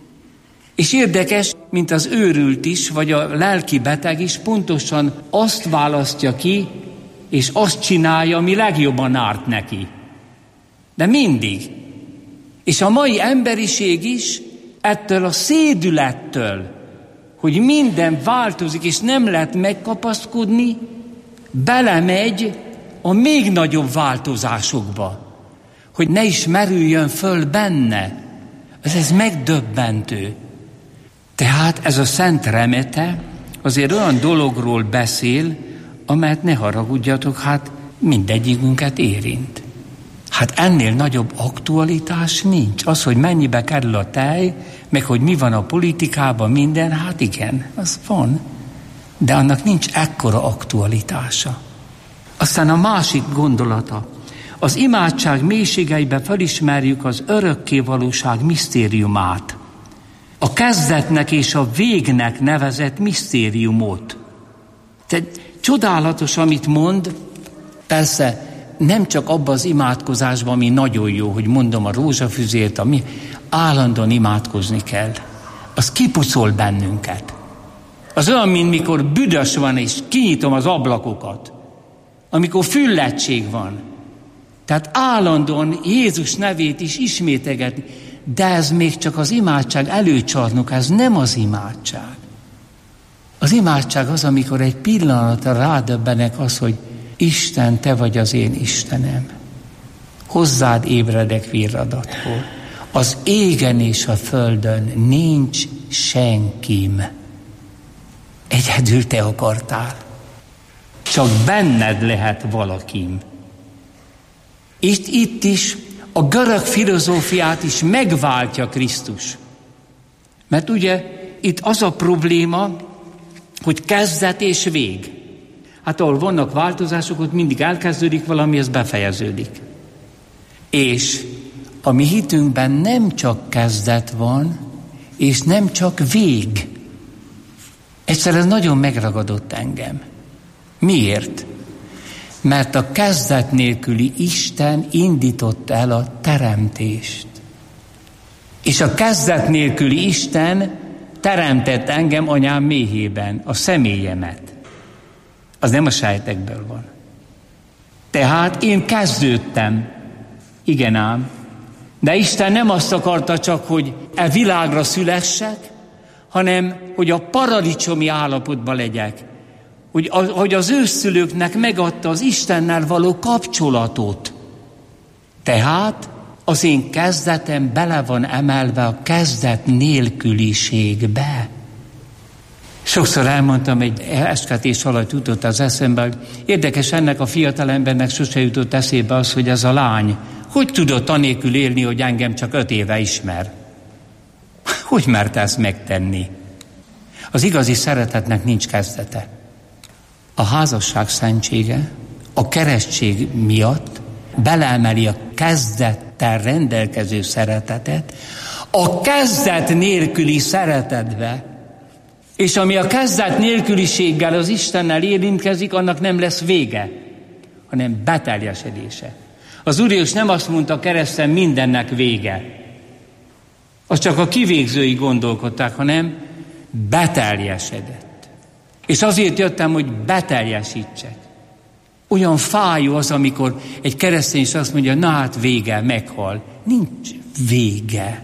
És érdekes, mint az őrült is, vagy a lelki beteg is pontosan azt választja ki, és azt csinálja, ami legjobban árt neki. De mindig. És a mai emberiség is ettől a szédülettől, hogy minden változik, és nem lehet megkapaszkodni, belemegy a még nagyobb változásokba, hogy ne is merüljön föl benne. Ez, ez megdöbbentő. Tehát ez a szent remete azért olyan dologról beszél, amelyet ne haragudjatok, hát mindegyikünket érint. Hát ennél nagyobb aktualitás nincs. Az, hogy mennyibe kerül a tej, meg hogy mi van a politikában, minden, hát igen, az van. De annak nincs ekkora aktualitása. Aztán a másik gondolata. Az imádság mélységeiben felismerjük az örökkévalóság misztériumát. A kezdetnek és a végnek nevezett misztériumot. Tehát csodálatos, amit mond, persze nem csak abban az imádkozásban, ami nagyon jó, hogy mondom a rózsafüzért, ami állandóan imádkozni kell. Az kipucol bennünket. Az olyan, mint mikor büdös van, és kinyitom az ablakokat. Amikor füllettség van. Tehát állandóan Jézus nevét is ismételgetni. De ez még csak az imádság előcsarnok, ez nem az imádság. Az imádság az, amikor egy pillanatra rádöbbenek az, hogy Isten, te vagy az én Istenem. Hozzád ébredek virradatból. Az égen és a földön nincs senkim. Egyedül te akartál. Csak benned lehet valakim. Itt, itt is a görög filozófiát is megváltja Krisztus. Mert ugye itt az a probléma, hogy kezdet és vég. Hát ahol vannak változások, ott mindig elkezdődik valami, ez befejeződik. És a mi hitünkben nem csak kezdet van, és nem csak vég. Egyszer ez nagyon megragadott engem. Miért? Mert a kezdet nélküli Isten indította el a teremtést. És a kezdet nélküli Isten teremtett engem anyám méhében, a személyemet. Az nem a sejtekből van. Tehát én kezdődtem. Igen ám. De Isten nem azt akarta csak, hogy e világra szülessek, hanem, hogy a paradicsomi állapotban legyek. Hogy, a, hogy az őszülőknek megadta az Istennel való kapcsolatot. Tehát az én kezdetem bele van emelve a kezdet nélküliségbe. Sokszor elmondtam, egy esküvés alatt jutott az eszembe, hogy érdekes, ennek a fiatalembernek sose jutott eszébe az, hogy ez a lány hogy tudott anélkül élni, hogy engem csak öt éve ismer. Hogy merte ezt megtenni? Az igazi szeretetnek nincs kezdete. A házasság szentsége a keresztség miatt beleemeli a kezdettel rendelkező szeretetet a kezdet nélküli szeretetbe. És ami a kezdet nélküliséggel az Istennel érintkezik, annak nem lesz vége, hanem beteljesedése. Az Úr Jézus nem azt mondta kereszten, mindennek vége. Az csak a kivégzői gondolkodták, hanem beteljesedett. És azért jöttem, hogy beteljesítsek. Olyan fájó az, amikor egy keresztény is azt mondja, na hát vége, meghal. Nincs vége.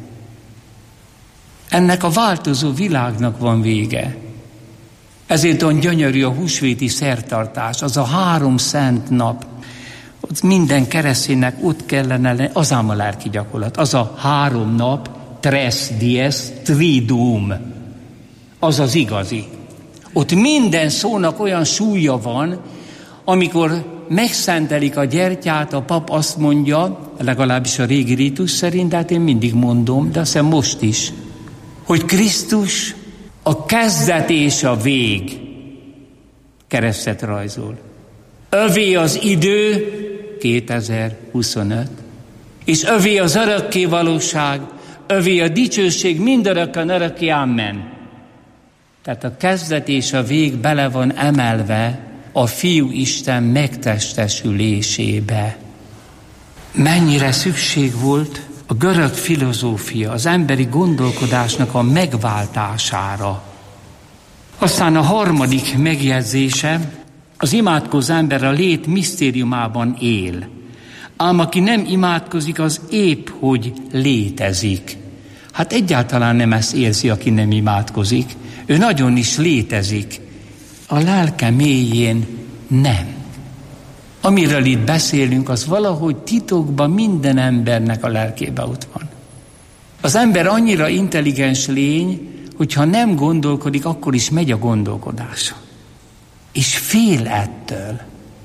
Ennek a változó világnak van vége. Ezért olyan gyönyörű a húsvéti szertartás, az a három szent nap. Ott minden kereszténynek ott kellene lenni, az ám a lelki gyakorlat. Az a három nap, tres dies triduum. Az az igazi. Ott minden szónak olyan súlya van, amikor megszentelik a gyertyát, a pap azt mondja, legalábbis a régi rítus szerint, de hát én mindig mondom, de azt hiszem most is, hogy Krisztus a kezdet és a vég keresztet rajzol. Övé az idő, kétezer-huszonöt, és övé az örökké valóság, övé a dicsőség mindörökkön örökké, amen. Tehát a kezdet és a vég bele van emelve a Fiú Isten megtestesülésébe. Mennyire szükség volt a görög filozófia, az emberi gondolkodásnak a megváltására. Aztán a harmadik megjegyzése, az imádkozó ember a lét misztériumában él. Ám aki nem imádkozik, az épp hogy létezik. Hát egyáltalán nem ezt érzi, aki nem imádkozik. Ő nagyon is létezik. A lelke mélyén nem. Amiről itt beszélünk, az valahogy titokban minden embernek a lelkében ott van. Az ember annyira intelligens lény, hogyha nem gondolkodik, akkor is megy a gondolkodása. És fél ettől.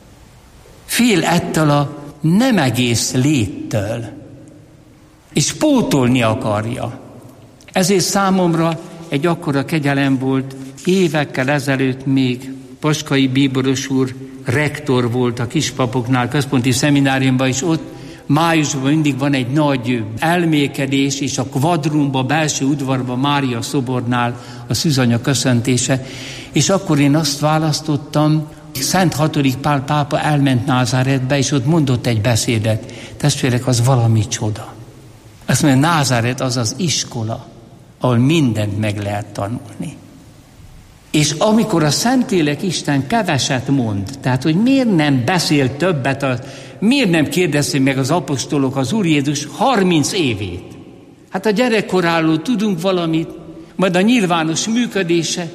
Fél ettől a nem egész léttől. És pótolni akarja. Ezért számomra egy akkora kegyelem volt, évekkel ezelőtt még Paskai Bíboros úr rektor volt a kispapoknál, központi szemináriumban, és ott májusban mindig van egy nagy elmékedés, és a kvadrumba, belső udvarban, Mária szobornál a szűzanya köszöntése, és akkor én azt választottam, Szent hatodik Pál pápa elment Názáretbe, és ott mondott egy beszédet. Testvérek, az valami csoda. Azt mondja, Názáret az az iskola, ahol mindent meg lehet tanulni. És amikor a Szentlélek Isten keveset mond, tehát, hogy miért nem beszél többet, a, miért nem kérdezi meg az apostolok az Úr Jézus harminc évét? Hát a gyerekkorálról tudunk valamit, majd a nyilvános működése,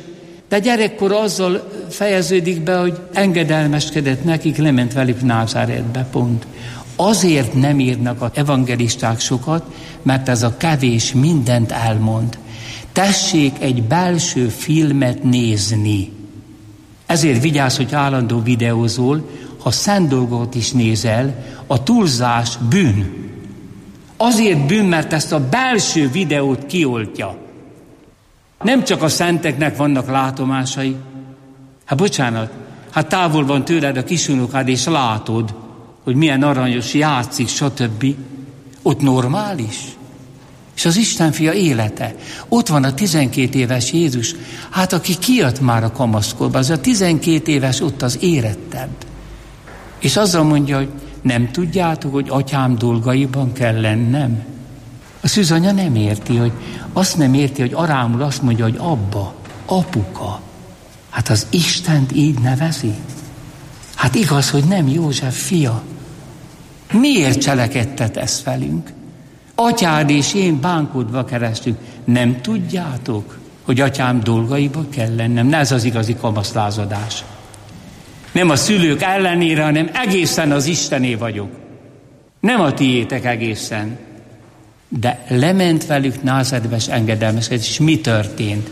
De gyerekkor azzal fejeződik be, hogy engedelmeskedett nekik, lement velük Názáretbe, pont. Azért nem írnak az evangelisták sokat, mert ez a kevés mindent elmond. Tessék egy belső filmet nézni. Ezért vigyázz, hogy állandó videózol, ha szent dolgot is nézel, a túlzás bűn. Azért bűn, mert ezt a belső videót kioltja. Nem csak a szenteknek vannak látomásai. Hát bocsánat, hát távol van tőled a kisunokád, és látod, hogy milyen aranyos játszik, stb. Ott normális. És az Isten fia élete. Ott van a tizenkét éves Jézus, hát aki kijött már a kamaszkorba, az a tizenkét éves ott az érettebb. És azzal mondja, hogy nem tudjátok, hogy atyám dolgaiban kell lennem? A szűzanya nem érti, hogy azt nem érti, hogy arámul azt mondja, hogy abba, apuka. Hát az Istent így nevezi? Hát igaz, hogy nem József fia. Miért cselekedtet ezt velünk? Atyád és én bánkodva keresztül. Nem tudjátok, hogy atyám dolgaiba kell lennem? Ne ez az igazi kamaszlázadás. Nem a szülők ellenére, hanem egészen az Istené vagyok. Nem a tiétek egészen. De lement velük Názáretbe, és engedelmeskedett, és mi történt?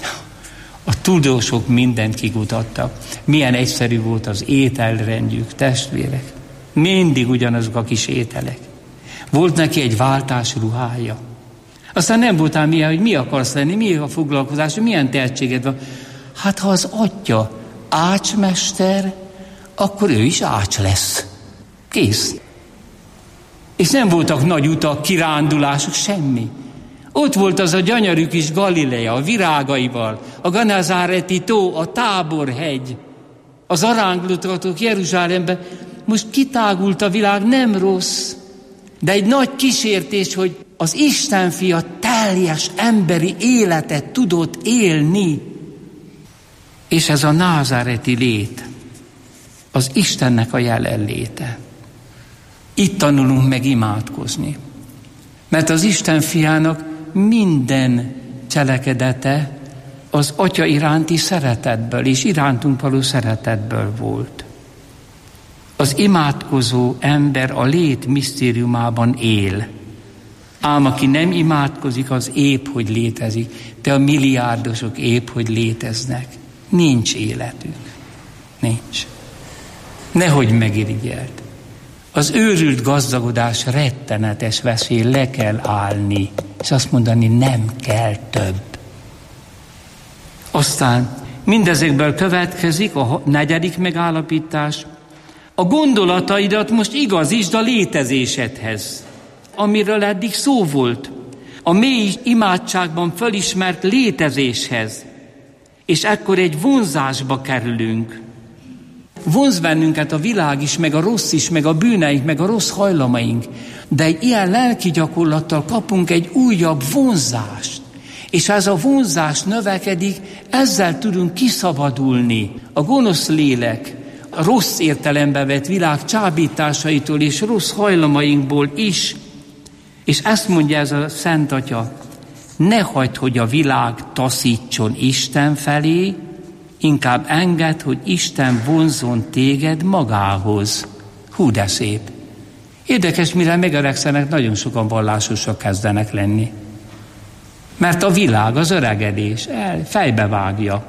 A tudósok mindent kikutattak. Milyen egyszerű volt az ételrendjük, testvérek. Mindig ugyanazok a kis ételek. Volt neki egy váltás ruhája. Aztán nem voltál milyen, hogy mi akarsz lenni, mi a foglalkozás, milyen tehetséged van. Hát ha az atya ácsmester, akkor ő is ács lesz. Kész. És nem voltak nagy utak, kirándulások, semmi. Ott volt az a gyönyörű kis Galilea, a virágaival, a Ganazáreti tó, a Táborhegy, az aránglotok Jeruzsálemben. Most kitágult a világ, nem rossz, de egy nagy kísértés, hogy az Isten fia teljes emberi életet tudott élni. És ez a názáreti lét, az Istennek a jelenléte. Itt tanulunk meg imádkozni. Mert az Isten fiának minden cselekedete az Atya iránti szeretetből és irántunk való szeretetből volt. Az imádkozó ember a lét misztériumában él. Ám aki nem imádkozik, az épp, hogy létezik. De a milliárdosok épp, hogy léteznek. Nincs életük. Nincs. Nehogy megirigyeld. Az őrült gazdagodás rettenetes veszély, le kell állni, és azt mondani, nem kell több. Aztán mindezekből következik a negyedik megállapítás. A gondolataidat most igazítsd a létezésedhez, amiről eddig szó volt. A mély imádságban fölismert létezéshez. És ekkor egy vonzásba kerülünk. Vonz bennünket a világ is, meg a rossz is, meg a bűneink, meg a rossz hajlamaink. De egy ilyen lelki gyakorlattal kapunk egy újabb vonzást. És ez a vonzás növekedik, ezzel tudunk kiszabadulni a gonosz lélek, a rossz értelembe vett világ csábításaitól és rossz hajlamainkból is. És ezt mondja ez a Szent Atya, ne hagyd, hogy a világ taszítson Isten felé, inkább engedd, hogy Isten vonzzon téged magához. Hú, de szép. Érdekes, mire megöregszenek, nagyon sokan vallásosak kezdenek lenni. Mert a világ, az öregedés el, fejbevágja.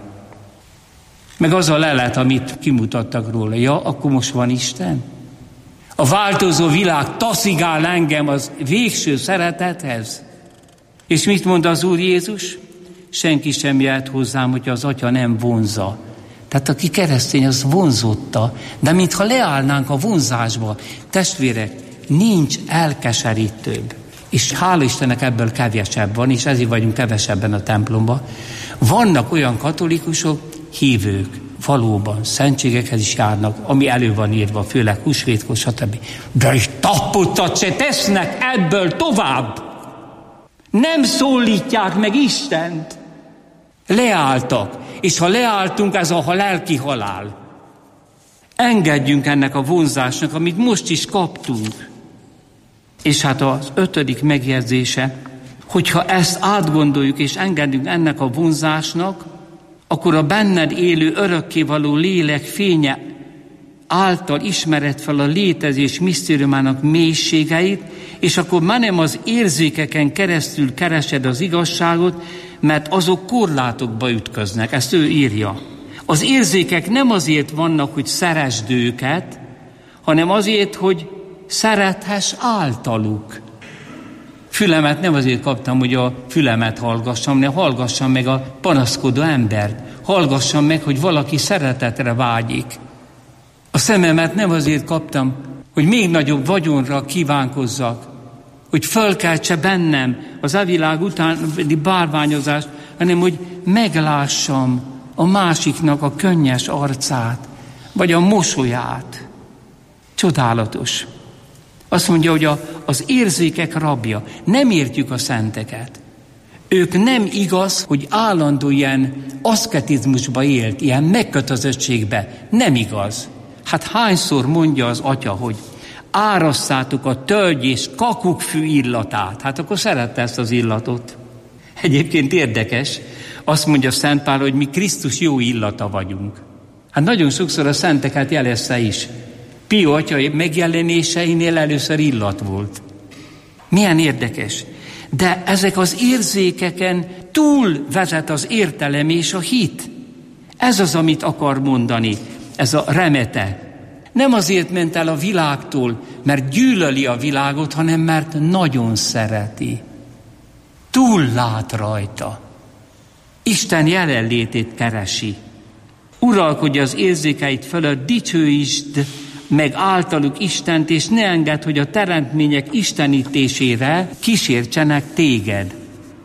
Meg az a lelet, amit kimutattak róla. Ja, akkor most van Isten? A változó világ taszigál engem az végső szeretethez. És mit mond az Úr Jézus? Senki sem jöhet hozzám, hogyha az Atya nem vonzza. Tehát aki keresztény, az vonzotta. De mintha leállnánk a vonzásba. Testvérek, nincs elkeserítőbb. És hála Istennek ebből kevesebb van, és ezért vagyunk kevesebben a templomban. Vannak olyan katolikusok, hívők, valóban szentségekhez is járnak, ami elő van írva, főleg húsvétkor, stb. De is tapottat se tesznek ebből tovább. Nem szólítják meg Istent. Leálltak. És ha leálltunk, ez a lelki halál. Engedjünk ennek a vonzásnak, amit most is kaptunk. És hát az ötödik megjegyzése, hogyha ezt átgondoljuk és engedünk ennek a vonzásnak, akkor a benned élő örökkévaló lélek fénye által ismered fel a létezés misztériumának mélységeit, és akkor már nem az érzékeken keresztül keresed az igazságot, mert azok korlátokba ütköznek. Ezt ő írja. Az érzékek nem azért vannak, hogy szeresd őket, hanem azért, hogy szerethess általuk. Fülemet nem azért kaptam, hogy a fülemet hallgassam, ne hallgassam meg a panaszkodó embert. Hallgassam meg, hogy valaki szeretetre vágyik. A szememet nem azért kaptam, hogy még nagyobb vagyonra kívánkozzak, hogy fölkeltse bennem az e világ utáni bálványozást, hanem hogy meglássam a másiknak a könnyes arcát, vagy a mosolyát. Csodálatos. Azt mondja, hogy a, az érzékek rabja. Nem értjük a szenteket. Ők nem igaz, hogy állandó ilyen aszketizmusba élt, ilyen megkötözöttségbe. Nem igaz. Hát hányszor mondja az atya, hogy árasszátok a tölgy és kakukkfű illatát. Hát akkor szerette ezt az illatot. Egyébként érdekes, azt mondja Szent Pál, hogy mi Krisztus jó illata vagyunk. Hát nagyon sokszor a szenteket jelezte is. Pio atya megjelenéseinél először illat volt. Milyen érdekes. De ezek az érzékeken túl vezet az értelem és a hit. Ez az, amit akar mondani, ez a remete. Nem azért ment el a világtól, mert gyűlöli a világot, hanem mert nagyon szereti. Túl lát rajta. Isten jelenlétét keresi. Uralkodj az érzékeit fölött, dicsőítsd meg általuk Istent, és ne engedd, hogy a teremtmények istenítésére kísértsenek téged.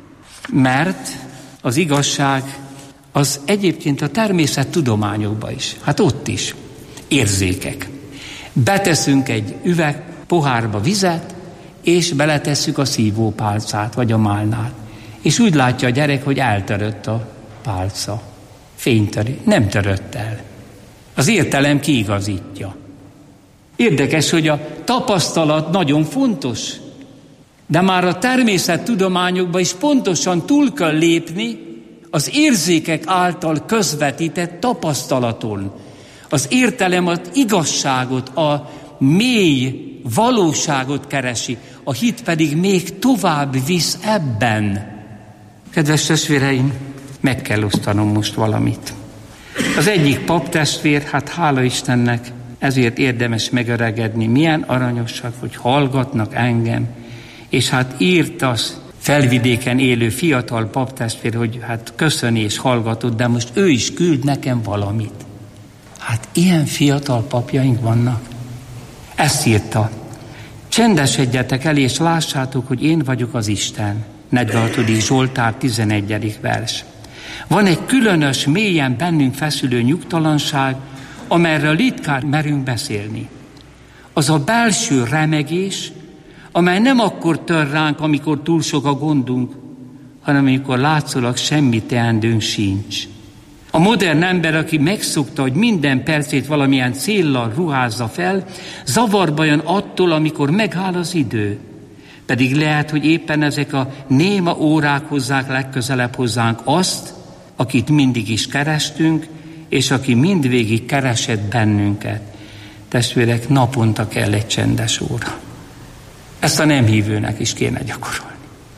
Mert az igazság az egyébként a természettudományokban is, hát ott is érzékek. Beteszünk egy üveg pohárba vizet, és beletesszük a szívópálcát, vagy a málnát. És úgy látja a gyerek, hogy eltörött a pálca. Fénytörő. Nem törött el. Az értelem kiigazítja. Érdekes, hogy a tapasztalat nagyon fontos, de már a természettudományokban is pontosan túl kell lépni az érzékek által közvetített tapasztalaton. Az értelem az igazságot, a mély valóságot keresi, a hit pedig még tovább visz ebben. Kedves testvéreim, meg kell osztanom most valamit. Az egyik paptestvér, hát hála Istennek, ezért érdemes megöregedni. Milyen aranyosak, hogy hallgatnak engem. És hát írt az Felvidéken élő fiatal paptestvér, hogy hát köszöni és hallgatott, de most ő is küld nekem valamit. Hát ilyen fiatal papjaink vannak. Ezt írta. Csendesedjetek el, és lássátok, hogy én vagyok az Isten. negyvenhatodik Zsoltár, tizenegyedik vers. Van egy különös, mélyen bennünk feszülő nyugtalanság, amelyről ritkán merünk beszélni. Az a belső remegés, amely nem akkor tör ránk, amikor túl sok a gondunk, hanem amikor látszólag semmi teendőnk sincs. A modern ember, aki megszokta, hogy minden percét valamilyen céllal ruházza fel, zavarba jön attól, amikor megáll az idő. Pedig lehet, hogy éppen ezek a néma órák hozzák legközelebb hozzánk azt, akit mindig is kerestünk, és aki mindvégig keresett bennünket. Testvérek, naponta kell egy csendes óra. Ezt a nem hívőnek is kéne gyakorolni.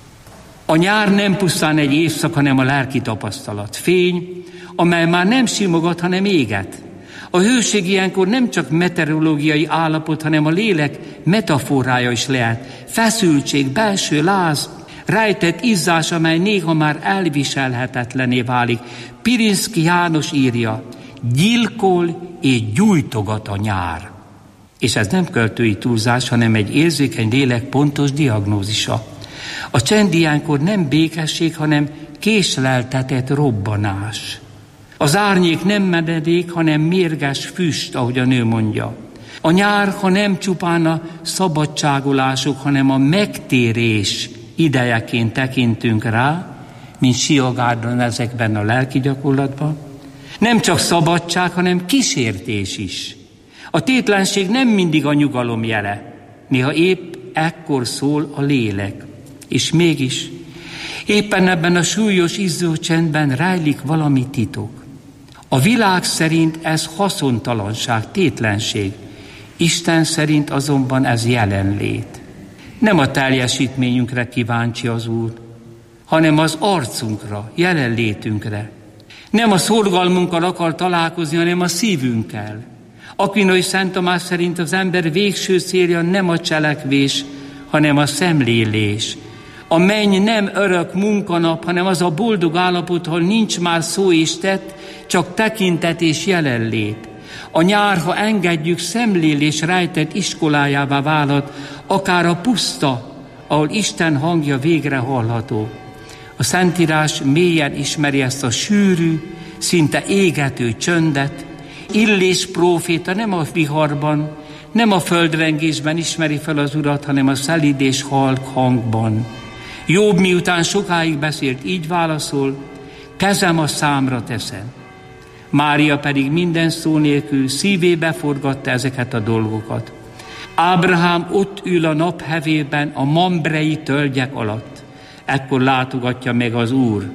A nyár nem pusztán egy évszak, hanem a lelki tapasztalat. Fény, amely már nem simogat, hanem éget. A hőség ilyenkor nem csak meteorológiai állapot, hanem a lélek metaforája is lehet. Feszültség, belső láz, rejtett izzás, amely néha már elviselhetetlené válik. Pirinszki János írja, gyilkol és gyújtogat a nyár. És ez nem költői túlzás, hanem egy érzékeny lélek pontos diagnózisa. A csend ilyenkor nem békesség, hanem késleltetett robbanás. Az árnyék nem menedék, hanem mérges füst, ahogy a nő mondja. A nyár, ha nem csupán a szabadságolások, hanem a megtérés idejeként tekintünk rá, mint Siogárdon ezekben a lelki gyakorlatban. Nem csak szabadság, hanem kísértés is. A tétlenség nem mindig a nyugalom jele. Néha épp ekkor szól a lélek. És mégis éppen ebben a súlyos izzó csendben rejlik valami titok. A világ szerint ez haszontalanság, tétlenség. Isten szerint azonban ez jelenlét. Nem a teljesítményünkre kíváncsi az Úr, hanem az arcunkra, jelenlétünkre. Nem a szorgalmunkkal akar találkozni, hanem a szívünkkel. Aquinas Szent Tamás szerint az ember végső célja nem a cselekvés, hanem a szemlélés. A menny nem örök munkanap, hanem az a boldog állapot, ahol nincs már szó és tett, csak tekintet és jelenlét. A nyár, ha engedjük, szemlélés rejtett iskolájává válhat, akár a puszta, ahol Isten hangja végre hallható. A Szentírás mélyen ismeri ezt a sűrű, szinte égető csöndet. Illés próféta nem a viharban, nem a földrengésben ismeri fel az Urat, hanem a szelíd és halk hangban. Jobb miután sokáig beszélt, így válaszol, kezem a számra teszem. Mária pedig minden szó nélkül szívébe forgatta ezeket a dolgokat. Ábrahám ott ül a naphevében a mambrei tölgyek alatt. Ekkor látogatja meg az Úr.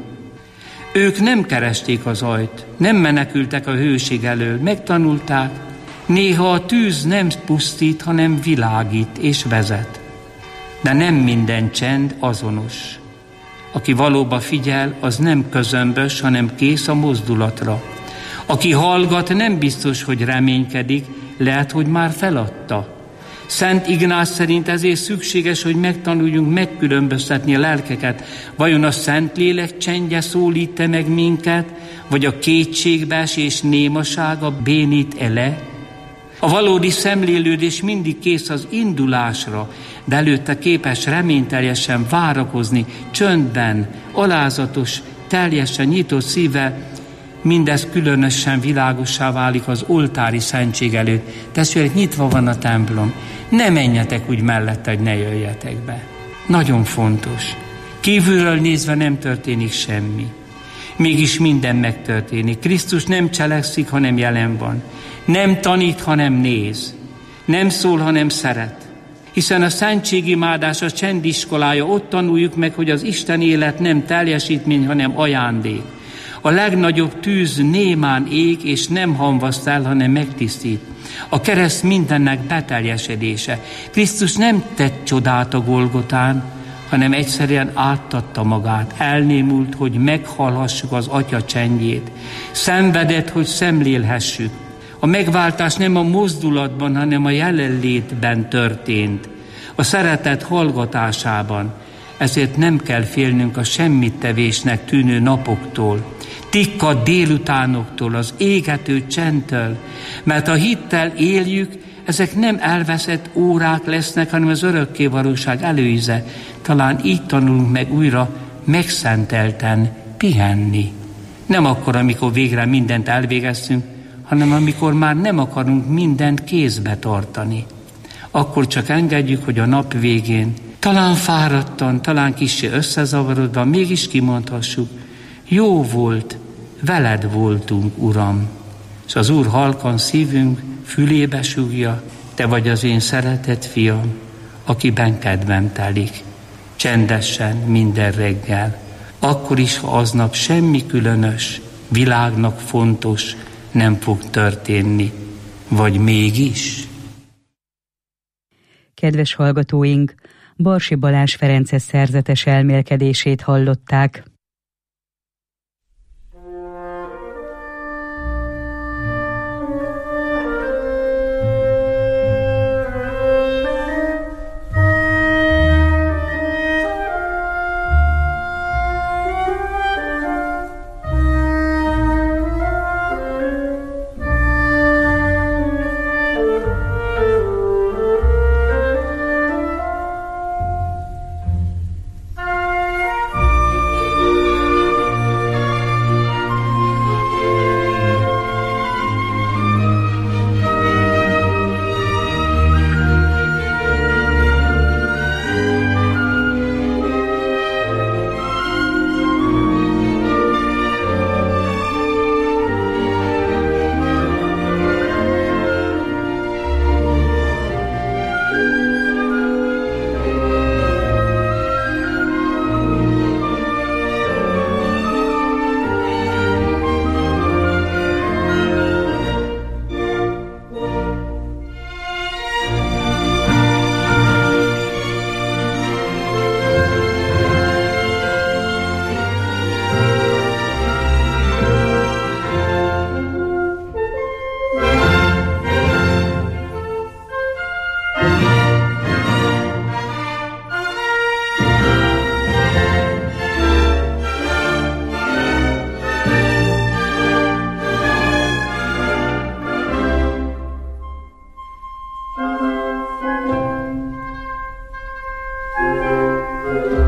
Ők nem keresték az ajt, nem menekültek a hőség elől, megtanulták, néha a tűz nem pusztít, hanem világít és vezet. De nem minden csend azonos. Aki valóban figyel, az nem közömbös, hanem kész a mozdulatra. Aki hallgat, nem biztos, hogy reménykedik, lehet, hogy már feladta. Szent Ignác szerint ezért szükséges, hogy megtanuljunk megkülönböztetni a lelkeket. Vajon a Szentlélek csendje szólít-e meg minket, vagy a kétségbeesés némasága bénít ele? A valódi szemlélődés mindig kész az indulásra, de előtte képes reményteljesen várakozni, csöndben, alázatos, teljesen nyitott szíve. Mindez különösen világossá válik az oltári szentség előtt. Testvérek, nyitva van a templom. Ne menjetek úgy mellette, hogy ne jöjjetek be. Nagyon fontos. Kívülről nézve nem történik semmi. Mégis minden megtörténik. Krisztus nem cselekszik, hanem jelen van. Nem tanít, hanem néz. Nem szól, hanem szeret. Hiszen a szentségimádás a csendiskolája, ott tanuljuk meg, hogy az Isten élet nem teljesítmény, hanem ajándék. A legnagyobb tűz némán ég, és nem hamvaszt el, hanem megtisztít. A kereszt mindennek beteljesedése. Krisztus nem tett csodát a Golgotán, hanem egyszerűen átadta magát. Elnémult, hogy meghallhassuk az Atya csendjét. Szenvedett, hogy szemlélhessük. A megváltás nem a mozdulatban, hanem a jelenlétben történt. A szeretet hallgatásában. Ezért nem kell félnünk a semmittevésnek tűnő napoktól, tikkad délutánoktól, az égető csendtől, mert a hittel éljük, ezek nem elveszett órák lesznek, hanem az örökkévalóság előíze. Talán így tanulunk meg újra megszentelten pihenni. Nem akkor, amikor végre mindent elvégeztünk, hanem amikor már nem akarunk mindent kézbe tartani. Akkor csak engedjük, hogy a nap végén talán fáradtan, talán kissé összezavarodva, mégis kimondhassuk, jó volt, veled voltunk, Uram. És az Úr halkan szívünk fülébe súgja, te vagy az én szeretett fiam, akiben kedvem telik. Csendesen minden reggel, akkor is, ha aznap semmi különös, világnak fontos nem fog történni, vagy mégis. Kedves hallgatóink, Barsi Balázs Ferences szerzetes elmélkedését hallották. Thank you.